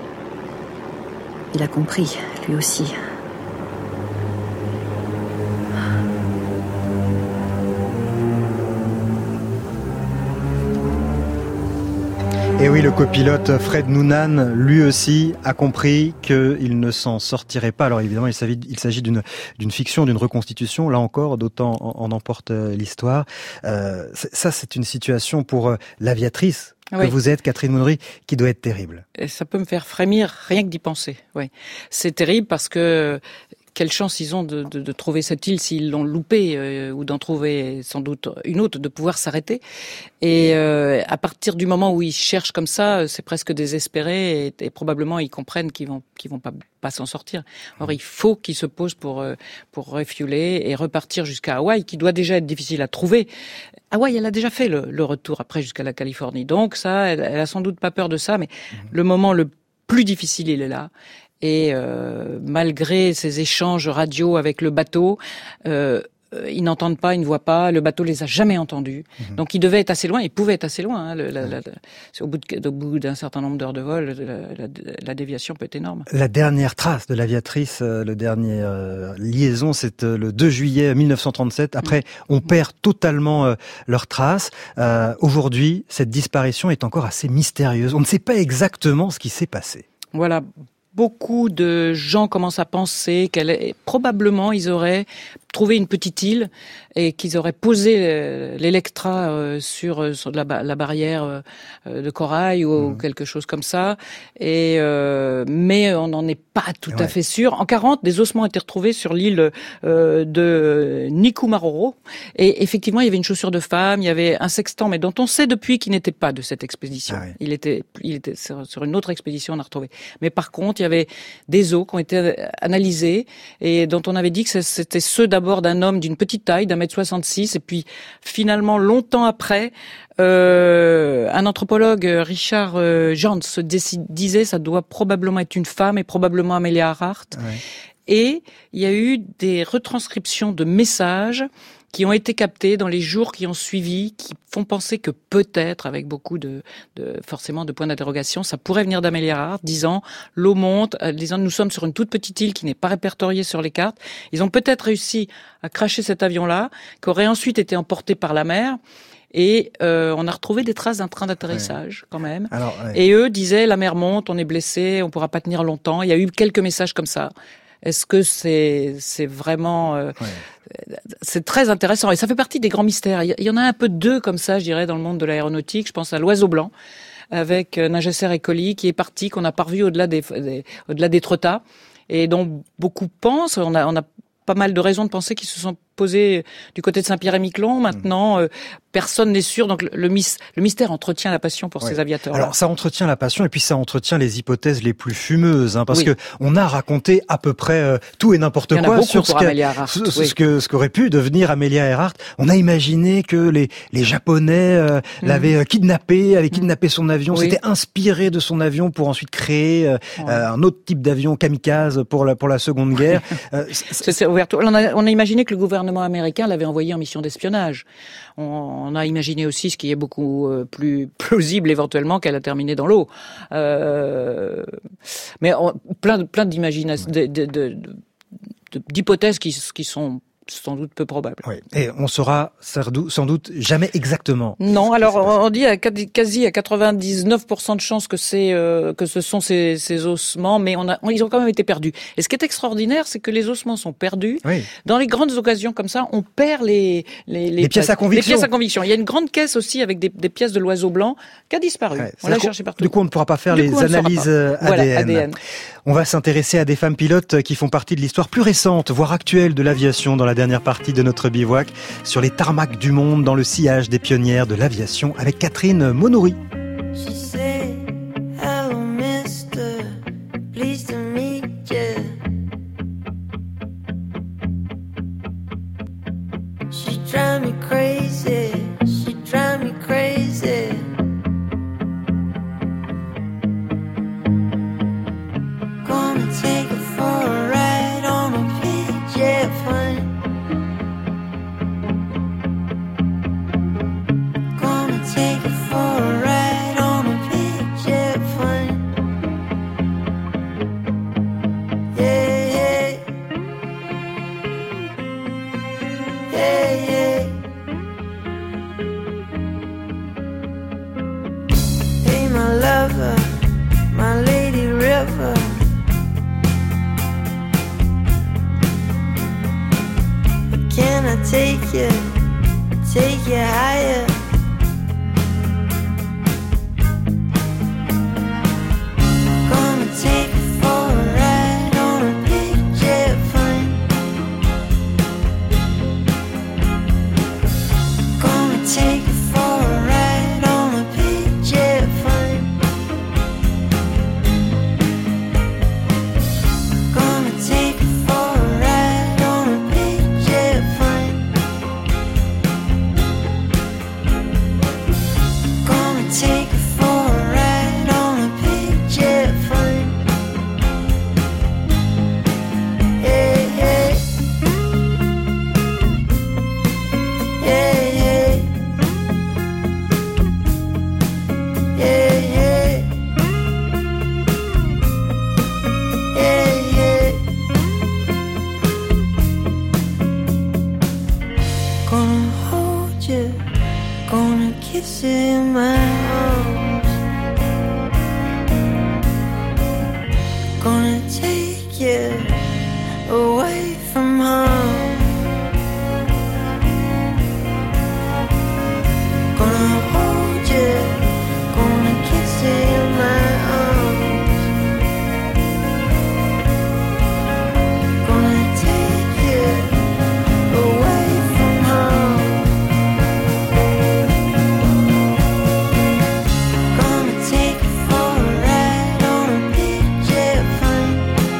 Il a compris, lui aussi. Et oui, le copilote Fred Noonan, lui aussi, a compris qu'il ne s'en sortirait pas. Alors évidemment, il s'agit, il s'agit d'une, d'une fiction, d'une reconstitution. Là encore, d'autant en, en emporte l'histoire. Euh, ça, c'est une situation pour l'aviatrice que oui. vous êtes, Catherine Mounry, qui doit être terrible. Et ça peut me faire frémir rien que d'y penser. Oui, c'est terrible parce que quelle chance ils ont de, de, de trouver cette île s'ils l'ont loupée, euh, ou d'en trouver sans doute une autre, de pouvoir s'arrêter. Et euh, à partir du moment où ils cherchent comme ça, c'est presque désespéré et, et probablement ils comprennent qu'ils vont qu'ils vont pas pas s'en sortir. Or il faut qu'ils se posent pour pour refueler et repartir jusqu'à Hawaï, qui doit déjà être difficile à trouver. Hawaï, elle a déjà fait le, le retour après jusqu'à la Californie, donc ça, elle, elle a sans doute pas peur de ça, mais mmh. le moment le plus difficile, il est là. Et euh, malgré ces échanges radio avec le bateau, euh, ils n'entendent pas, ils ne voient pas. Le bateau les a jamais entendus. Mmh. Donc ils devaient être assez loin. Ils pouvaient être assez loin. Hein, le, la, la, la, au, bout de, au bout d'un certain nombre d'heures de vol, la, la, la déviation peut être énorme. La dernière trace de l'aviatrice, le dernier euh, liaison, c'est euh, le deux juillet mille neuf cent trente-sept. Après, mmh. on perd totalement euh, leurs traces. Euh, aujourd'hui, cette disparition est encore assez mystérieuse. On ne sait pas exactement ce qui s'est passé. Voilà. Beaucoup de gens commencent à penser qu'elle est, probablement ils auraient trouvé une petite île et qu'ils auraient posé l'Electra sur, sur la, la barrière de corail ou mmh. quelque chose comme ça. Et euh, mais on n'en est pas tout ouais. à fait sûr. En quarante, des ossements ont été retrouvés sur l'île euh, de Nikumaroro. Et effectivement, il y avait une chaussure de femme, il y avait un sextant, mais dont on sait depuis qu'il n'était pas de cette expédition. Ah ouais. Il était, il était sur, sur une autre expédition, on a retrouvé. Mais par contre, il y avait des os qui ont été analysés et dont on avait dit que c'était ceux d'abord d'un homme d'une petite taille, d'un mètre soixante-six, et puis finalement, longtemps après, euh, un anthropologue, Richard euh, Jans, se décide, disait ça doit probablement être une femme et probablement Amelia Earhart. Ouais. Et il y a eu des retranscriptions de messages qui ont été captés dans les jours qui ont suivi, qui font penser que peut-être, avec beaucoup de, de forcément de points d'interrogation, ça pourrait venir d'Amelia Earhart, disant l'eau monte, disant nous sommes sur une toute petite île qui n'est pas répertoriée sur les cartes. Ils ont peut-être réussi à cracher cet avion-là, qui aurait ensuite été emporté par la mer. Et euh, on a retrouvé des traces d'un train d'atterrissage, ouais. quand même. Alors, ouais. Et eux disaient la mer monte, on est blessé, on pourra pas tenir longtemps. Il y a eu quelques messages comme ça. Est-ce que c'est c'est vraiment euh, ouais. c'est très intéressant et ça fait partie des grands mystères. Il y en a un peu deux comme ça, je dirais, dans le monde de l'aéronautique. Je pense à l'Oiseau blanc avec Nagesser Ekoli qui est parti, qu'on n'a pas revu au-delà des, des au-delà d'Étretat et dont beaucoup pensent. On a on a pas mal de raisons de penser qu'ils se sont posés du côté de Saint-Pierre-et-Miquelon. Maintenant, euh, personne n'est sûr. Donc le, le, le mystère entretient la passion pour ouais. ces aviateurs. Alors ça entretient la passion et puis ça entretient les hypothèses les plus fumeuses, hein, parce oui. que on a raconté à peu près euh, tout et n'importe quoi sur ce, Earhart, ce, oui. ce que ce qu'aurait pu devenir Amelia Earhart. On a imaginé que les les Japonais euh, mmh. l'avaient kidnappée, avaient kidnappé son avion, oui. s'étaient inspirés de son avion pour ensuite créer euh, ouais. euh, un autre type d'avion kamikaze pour la pour la Seconde Guerre. euh, c'est, c'est ouvert. On a, on a imaginé que le gouvernement américain l'avait envoyé en mission d'espionnage. On, on a imaginé aussi, ce qui est beaucoup euh, plus plausible éventuellement, qu'elle a terminé dans l'eau. Euh, mais on, plein de plein d'imaginations, de, de, de, de, d'hypothèses qui, qui sont sans doute peu probable. Oui. Et on saura sans doute jamais exactement. Non, alors on dit à quasi à quatre-vingt-dix-neuf pour cent de chances que c'est euh, que ce sont ces, ces ossements, mais on a, on, ils ont quand même été perdus. Et ce qui est extraordinaire, c'est que les ossements sont perdus. Oui. Dans les grandes occasions comme ça, on perd les les, les, les pièces à conviction. Les pièces à conviction. Il y a une grande caisse aussi avec des, des pièces de l'Oiseau blanc qui a disparu. Ouais, on l'a cherché partout. Du coup, on ne pourra pas faire du les coup, analyses pas. A D N. Voilà, A D N. On va s'intéresser à des femmes pilotes qui font partie de l'histoire plus récente, voire actuelle de l'aviation dans la dernière partie de notre bivouac sur les tarmacs du monde dans le sillage des pionnières de l'aviation avec Catherine Monory. Drive me crazy, she drive me crazy. Gonna take her for a ride on a big jet plane. Gonna take her for a ride on a big jet plane. Yeah, yeah, yeah, yeah. My lover, my lady river. Can I take you, take you higher? Gonna take you for a ride on a big jet plane. Gonna take you for a ride on a big jet plane. Take you for a ride on a big jet plane. Gonna take you for a ride on a big jet plane. Yeah, yeah. Yeah, yeah. Yeah, yeah. Yeah, yeah. Gonna hold you, gonna kiss you in my arms. Gonna take you away from home. Gonna hold you, gonna kiss you in my arms. Gonna take you away from home. Gonna take you for a ride on a big jet plane.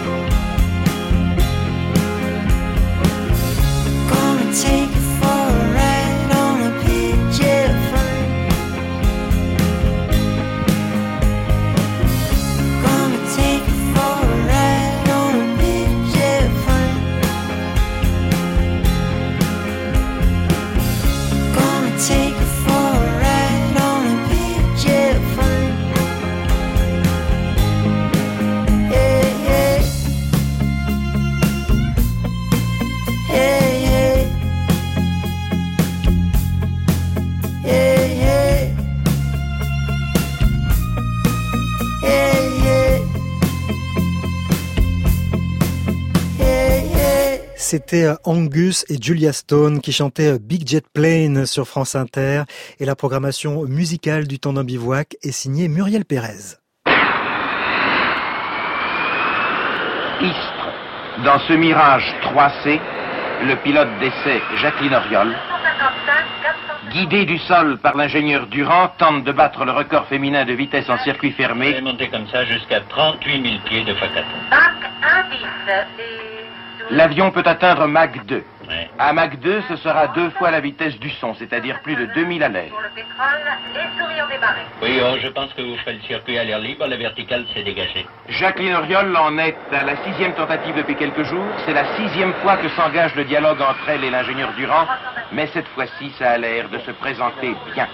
Gonna take you for a ride on a big jet plane. Gonna take you for a ride on a big jet plane. Gonna take you for a ride on a big jet plane. Yeah, yeah. Yeah, yeah. Yeah, yeah. Yeah, yeah. Yeah, yeah. C'était Angus et Julia Stone qui chantaient Big Jet Plane sur France Inter et la programmation musicale du temps d'un bivouac est signée Muriel Pérez. Istres. Dans ce Mirage trois C, le pilote d'essai Jacqueline Auriol, guidé du sol par l'ingénieur Durand, tente de battre le record féminin de vitesse en circuit fermé. Je vais monter comme ça jusqu'à trente-huit mille pieds de facaton. L'avion peut atteindre Mach deux. Ouais. À Mach deux, ce sera deux fois la vitesse du son, c'est-à-dire plus de deux mille à l'heure. Oui, oh, je pense que vous ferez le circuit à l'air libre, la verticale s'est dégagée. Jacqueline Auriol en est à la sixième tentative depuis quelques jours. C'est la sixième fois que s'engage le dialogue entre elle et l'ingénieur Durand, mais cette fois-ci, ça a l'air de se présenter bien.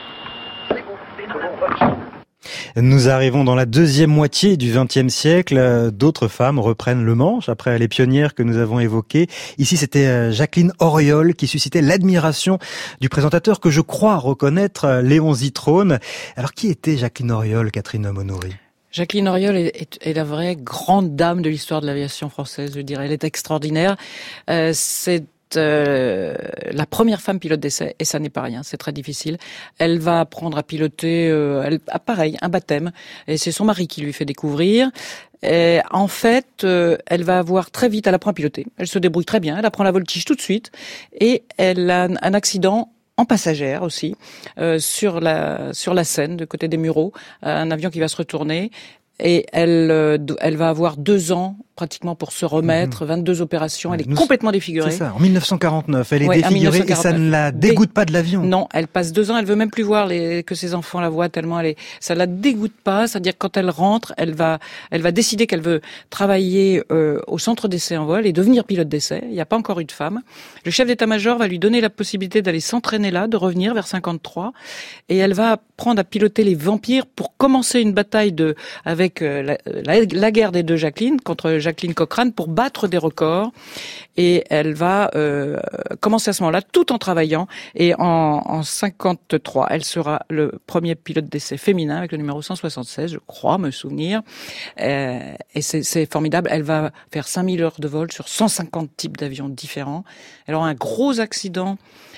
Nous arrivons dans la deuxième moitié du vingtième siècle. D'autres femmes reprennent le manche après les pionnières que nous avons évoquées. Ici, c'était Jacqueline Auriol qui suscitait l'admiration du présentateur que je crois reconnaître, Léon Zitrone. Alors, qui était Jacqueline Auriol, Catherine Monory ? Jacqueline Auriol est, est, est la vraie grande dame de l'histoire de l'aviation française, je dirais. Elle est extraordinaire. Euh, c'est euh, la première femme pilote d'essai, et ça n'est pas rien, c'est très difficile. Elle va apprendre à piloter, euh, elle, ah, pareil, un baptême, et c'est son mari qui lui fait découvrir. Et en fait, euh, elle va avoir très vite, elle apprend à piloter, elle se débrouille très bien, elle apprend la voltige tout de suite, et elle a un, un accident en passagère aussi, euh, sur la sur la Seine, de côté des Mureaux, un avion qui va se retourner, et elle euh, elle va avoir deux ans pratiquement pour se remettre, mmh. vingt-deux opérations, elle est Nous, complètement défigurée. C'est ça, en mille neuf cent quarante-neuf, elle est ouais, défigurée et ça ne la dégoûte Dé... pas de l'avion. Non, elle passe deux ans, elle veut même plus voir les... que ses enfants la voient tellement elle est, ça la dégoûte pas, c'est-à-dire que quand elle rentre, elle va, elle va décider qu'elle veut travailler euh, au centre d'essai en vol et devenir pilote d'essai. Il n'y a pas encore eu de femme. Le chef d'état-major va lui donner la possibilité d'aller s'entraîner là, de revenir vers cinquante-trois, et elle va apprendre à piloter les vampires pour commencer une bataille de, avec euh, la, la, la guerre des deux Jacqueline, contre Jacqueline Cochrane, pour battre des records, et elle va euh, commencer à ce moment-là tout en travaillant, et en, en cinquante-trois elle sera le premier pilote d'essai féminin avec le numéro cent soixante-seize, je crois me souvenir, euh, et c'est, c'est formidable. Elle va faire cinq mille heures de vol sur cent cinquante types d'avions différents. Elle aura un gros accident,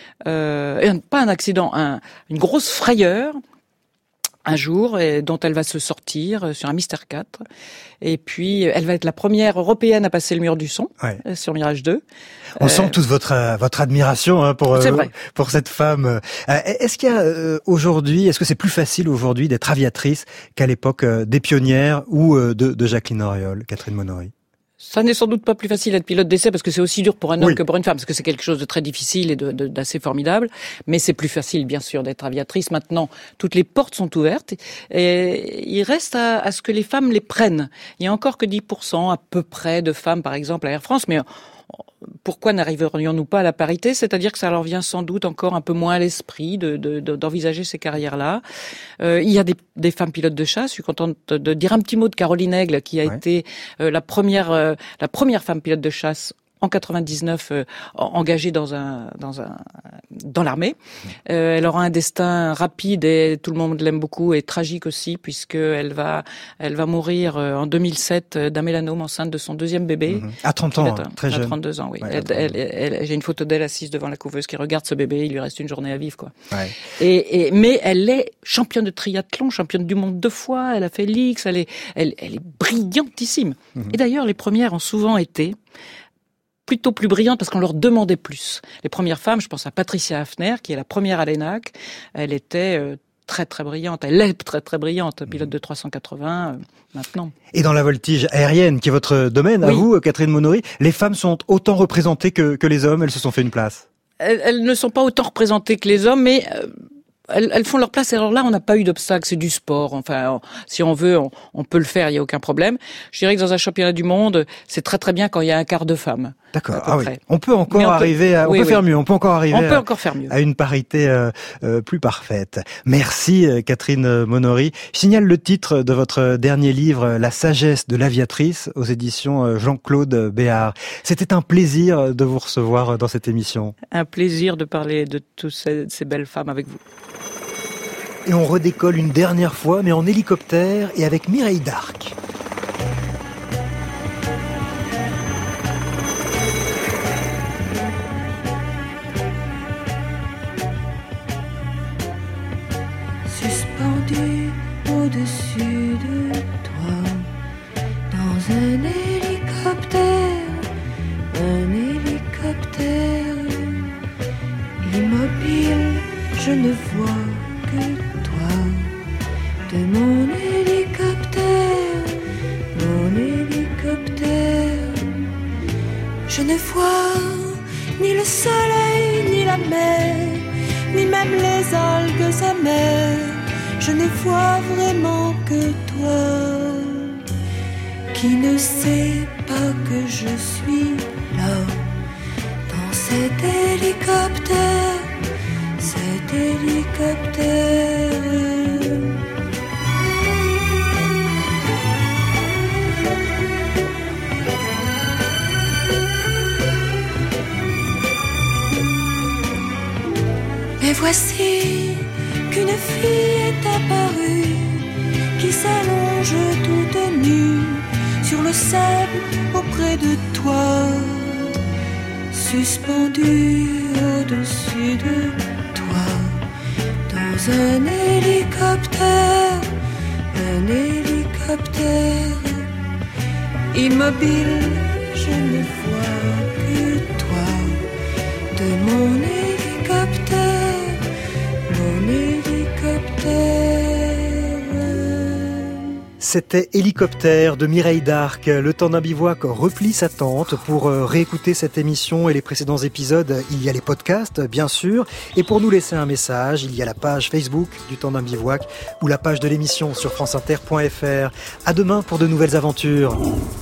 euh, pas un accident, un, une grosse frayeur un jour, et dont elle va se sortir sur un Mystère quatre. Et puis, elle va être la première européenne à passer le mur du son, ouais. sur Mirage deux. On euh... sent toute votre votre admiration hein, pour euh, pour cette femme. Euh, est-ce qu'il y a euh, aujourd'hui, est-ce que c'est plus facile aujourd'hui d'être aviatrice qu'à l'époque euh, des pionnières ou euh, de, de Jacqueline Auriol, Catherine Monory? Ça n'est sans doute pas plus facile d'être pilote d'essai parce que c'est aussi dur pour un homme oui. que pour une femme, parce que c'est quelque chose de très difficile et de, de, d'assez formidable. Mais c'est plus facile, bien sûr, d'être aviatrice. Maintenant, toutes les portes sont ouvertes et il reste à, à ce que les femmes les prennent. Il y a encore que dix pour cent à peu près de femmes, par exemple, à Air France, mais pourquoi n'arriverions-nous pas à la parité? C'est-à-dire que ça leur vient sans doute encore un peu moins à l'esprit de, de, de, d'envisager ces carrières-là. Euh, il y a des, des femmes pilotes de chasse. Je suis contente de, de dire un petit mot de Caroline Aigle, qui a ouais. été euh, la première euh, la première femme pilote de chasse en quatre-vingt-dix-neuf, euh, engagée dans un dans un dans l'armée. Euh, elle aura un destin rapide et tout le monde l'aime beaucoup, et tragique aussi, puisque elle va elle va mourir en deux mille sept d'un mélanome, enceinte de son deuxième bébé. Mmh. À trente ans, hein, très jeune. À trente-deux ans, oui. Ouais, elle, elle, elle, elle, j'ai une photo d'elle assise devant la couveuse qui regarde ce bébé. Il lui reste une journée à vivre, quoi. Ouais. Et, et mais elle est championne de triathlon, championne du monde deux fois. Elle a fait l'X. Elle est elle, elle est brillantissime. Mmh. Et d'ailleurs, les premières ont souvent été plutôt plus brillantes parce qu'on leur demandait plus. Les premières femmes, je pense à Patricia Hafner, qui est la première à l'E N A C, elle était euh, très très brillante, elle est très très brillante, pilote de trois cent quatre-vingts euh, maintenant. Et dans la voltige aérienne, qui est votre domaine, oui. à vous, Catherine Monory, les femmes sont autant représentées que, que les hommes, elles se sont fait une place? Elles, elles ne sont pas autant représentées que les hommes, mais... Euh, Elles, elles font leur place. Alors là, on n'a pas eu d'obstacle, c'est du sport. Enfin, si on veut, on, on peut le faire, il n'y a aucun problème. Je dirais que dans un championnat du monde, c'est très très bien quand il y a un quart de femmes. D'accord. Ah oui. On peut encore on arriver peut... à, on oui, peut oui. faire mieux. On peut encore arriver. On peut à, encore faire mieux. À une parité euh, euh, plus parfaite. Merci Catherine Monory. Je signale le titre de votre dernier livre, La sagesse de l'aviatrice, aux éditions Jean-Claude Béard. C'était un plaisir de vous recevoir dans cette émission. Un plaisir de parler de toutes ces, ces belles femmes avec vous. Et on redécolle une dernière fois, mais en hélicoptère et avec Mireille d'Arc. Suspendu au-dessus de toi, dans un hélicoptère, un hélicoptère, immobile, je ne vois que de mon hélicoptère, mon hélicoptère, je ne vois ni le soleil, ni la mer, ni même les algues amères. Je ne vois vraiment que toi, qui ne sais pas que je suis là, dans cet hélicoptère, cet hélicoptère. Et voici qu'une fille est apparue, qui s'allonge toute nue sur le sable auprès de toi. suspendu au-dessus de toi, dans un hélicoptère, un hélicoptère immobile, je ne vois que toi, de mon hélicoptère, mon hélicoptère. C'était Hélicoptère de Mireille d'Arc. Le temps d'un bivouac replie sa tente. Pour réécouter cette émission et les précédents épisodes, il y a les podcasts, bien sûr. Et pour nous laisser un message, il y a la page Facebook du temps d'un bivouac ou la page de l'émission sur franceinter point f r. À demain pour de nouvelles aventures.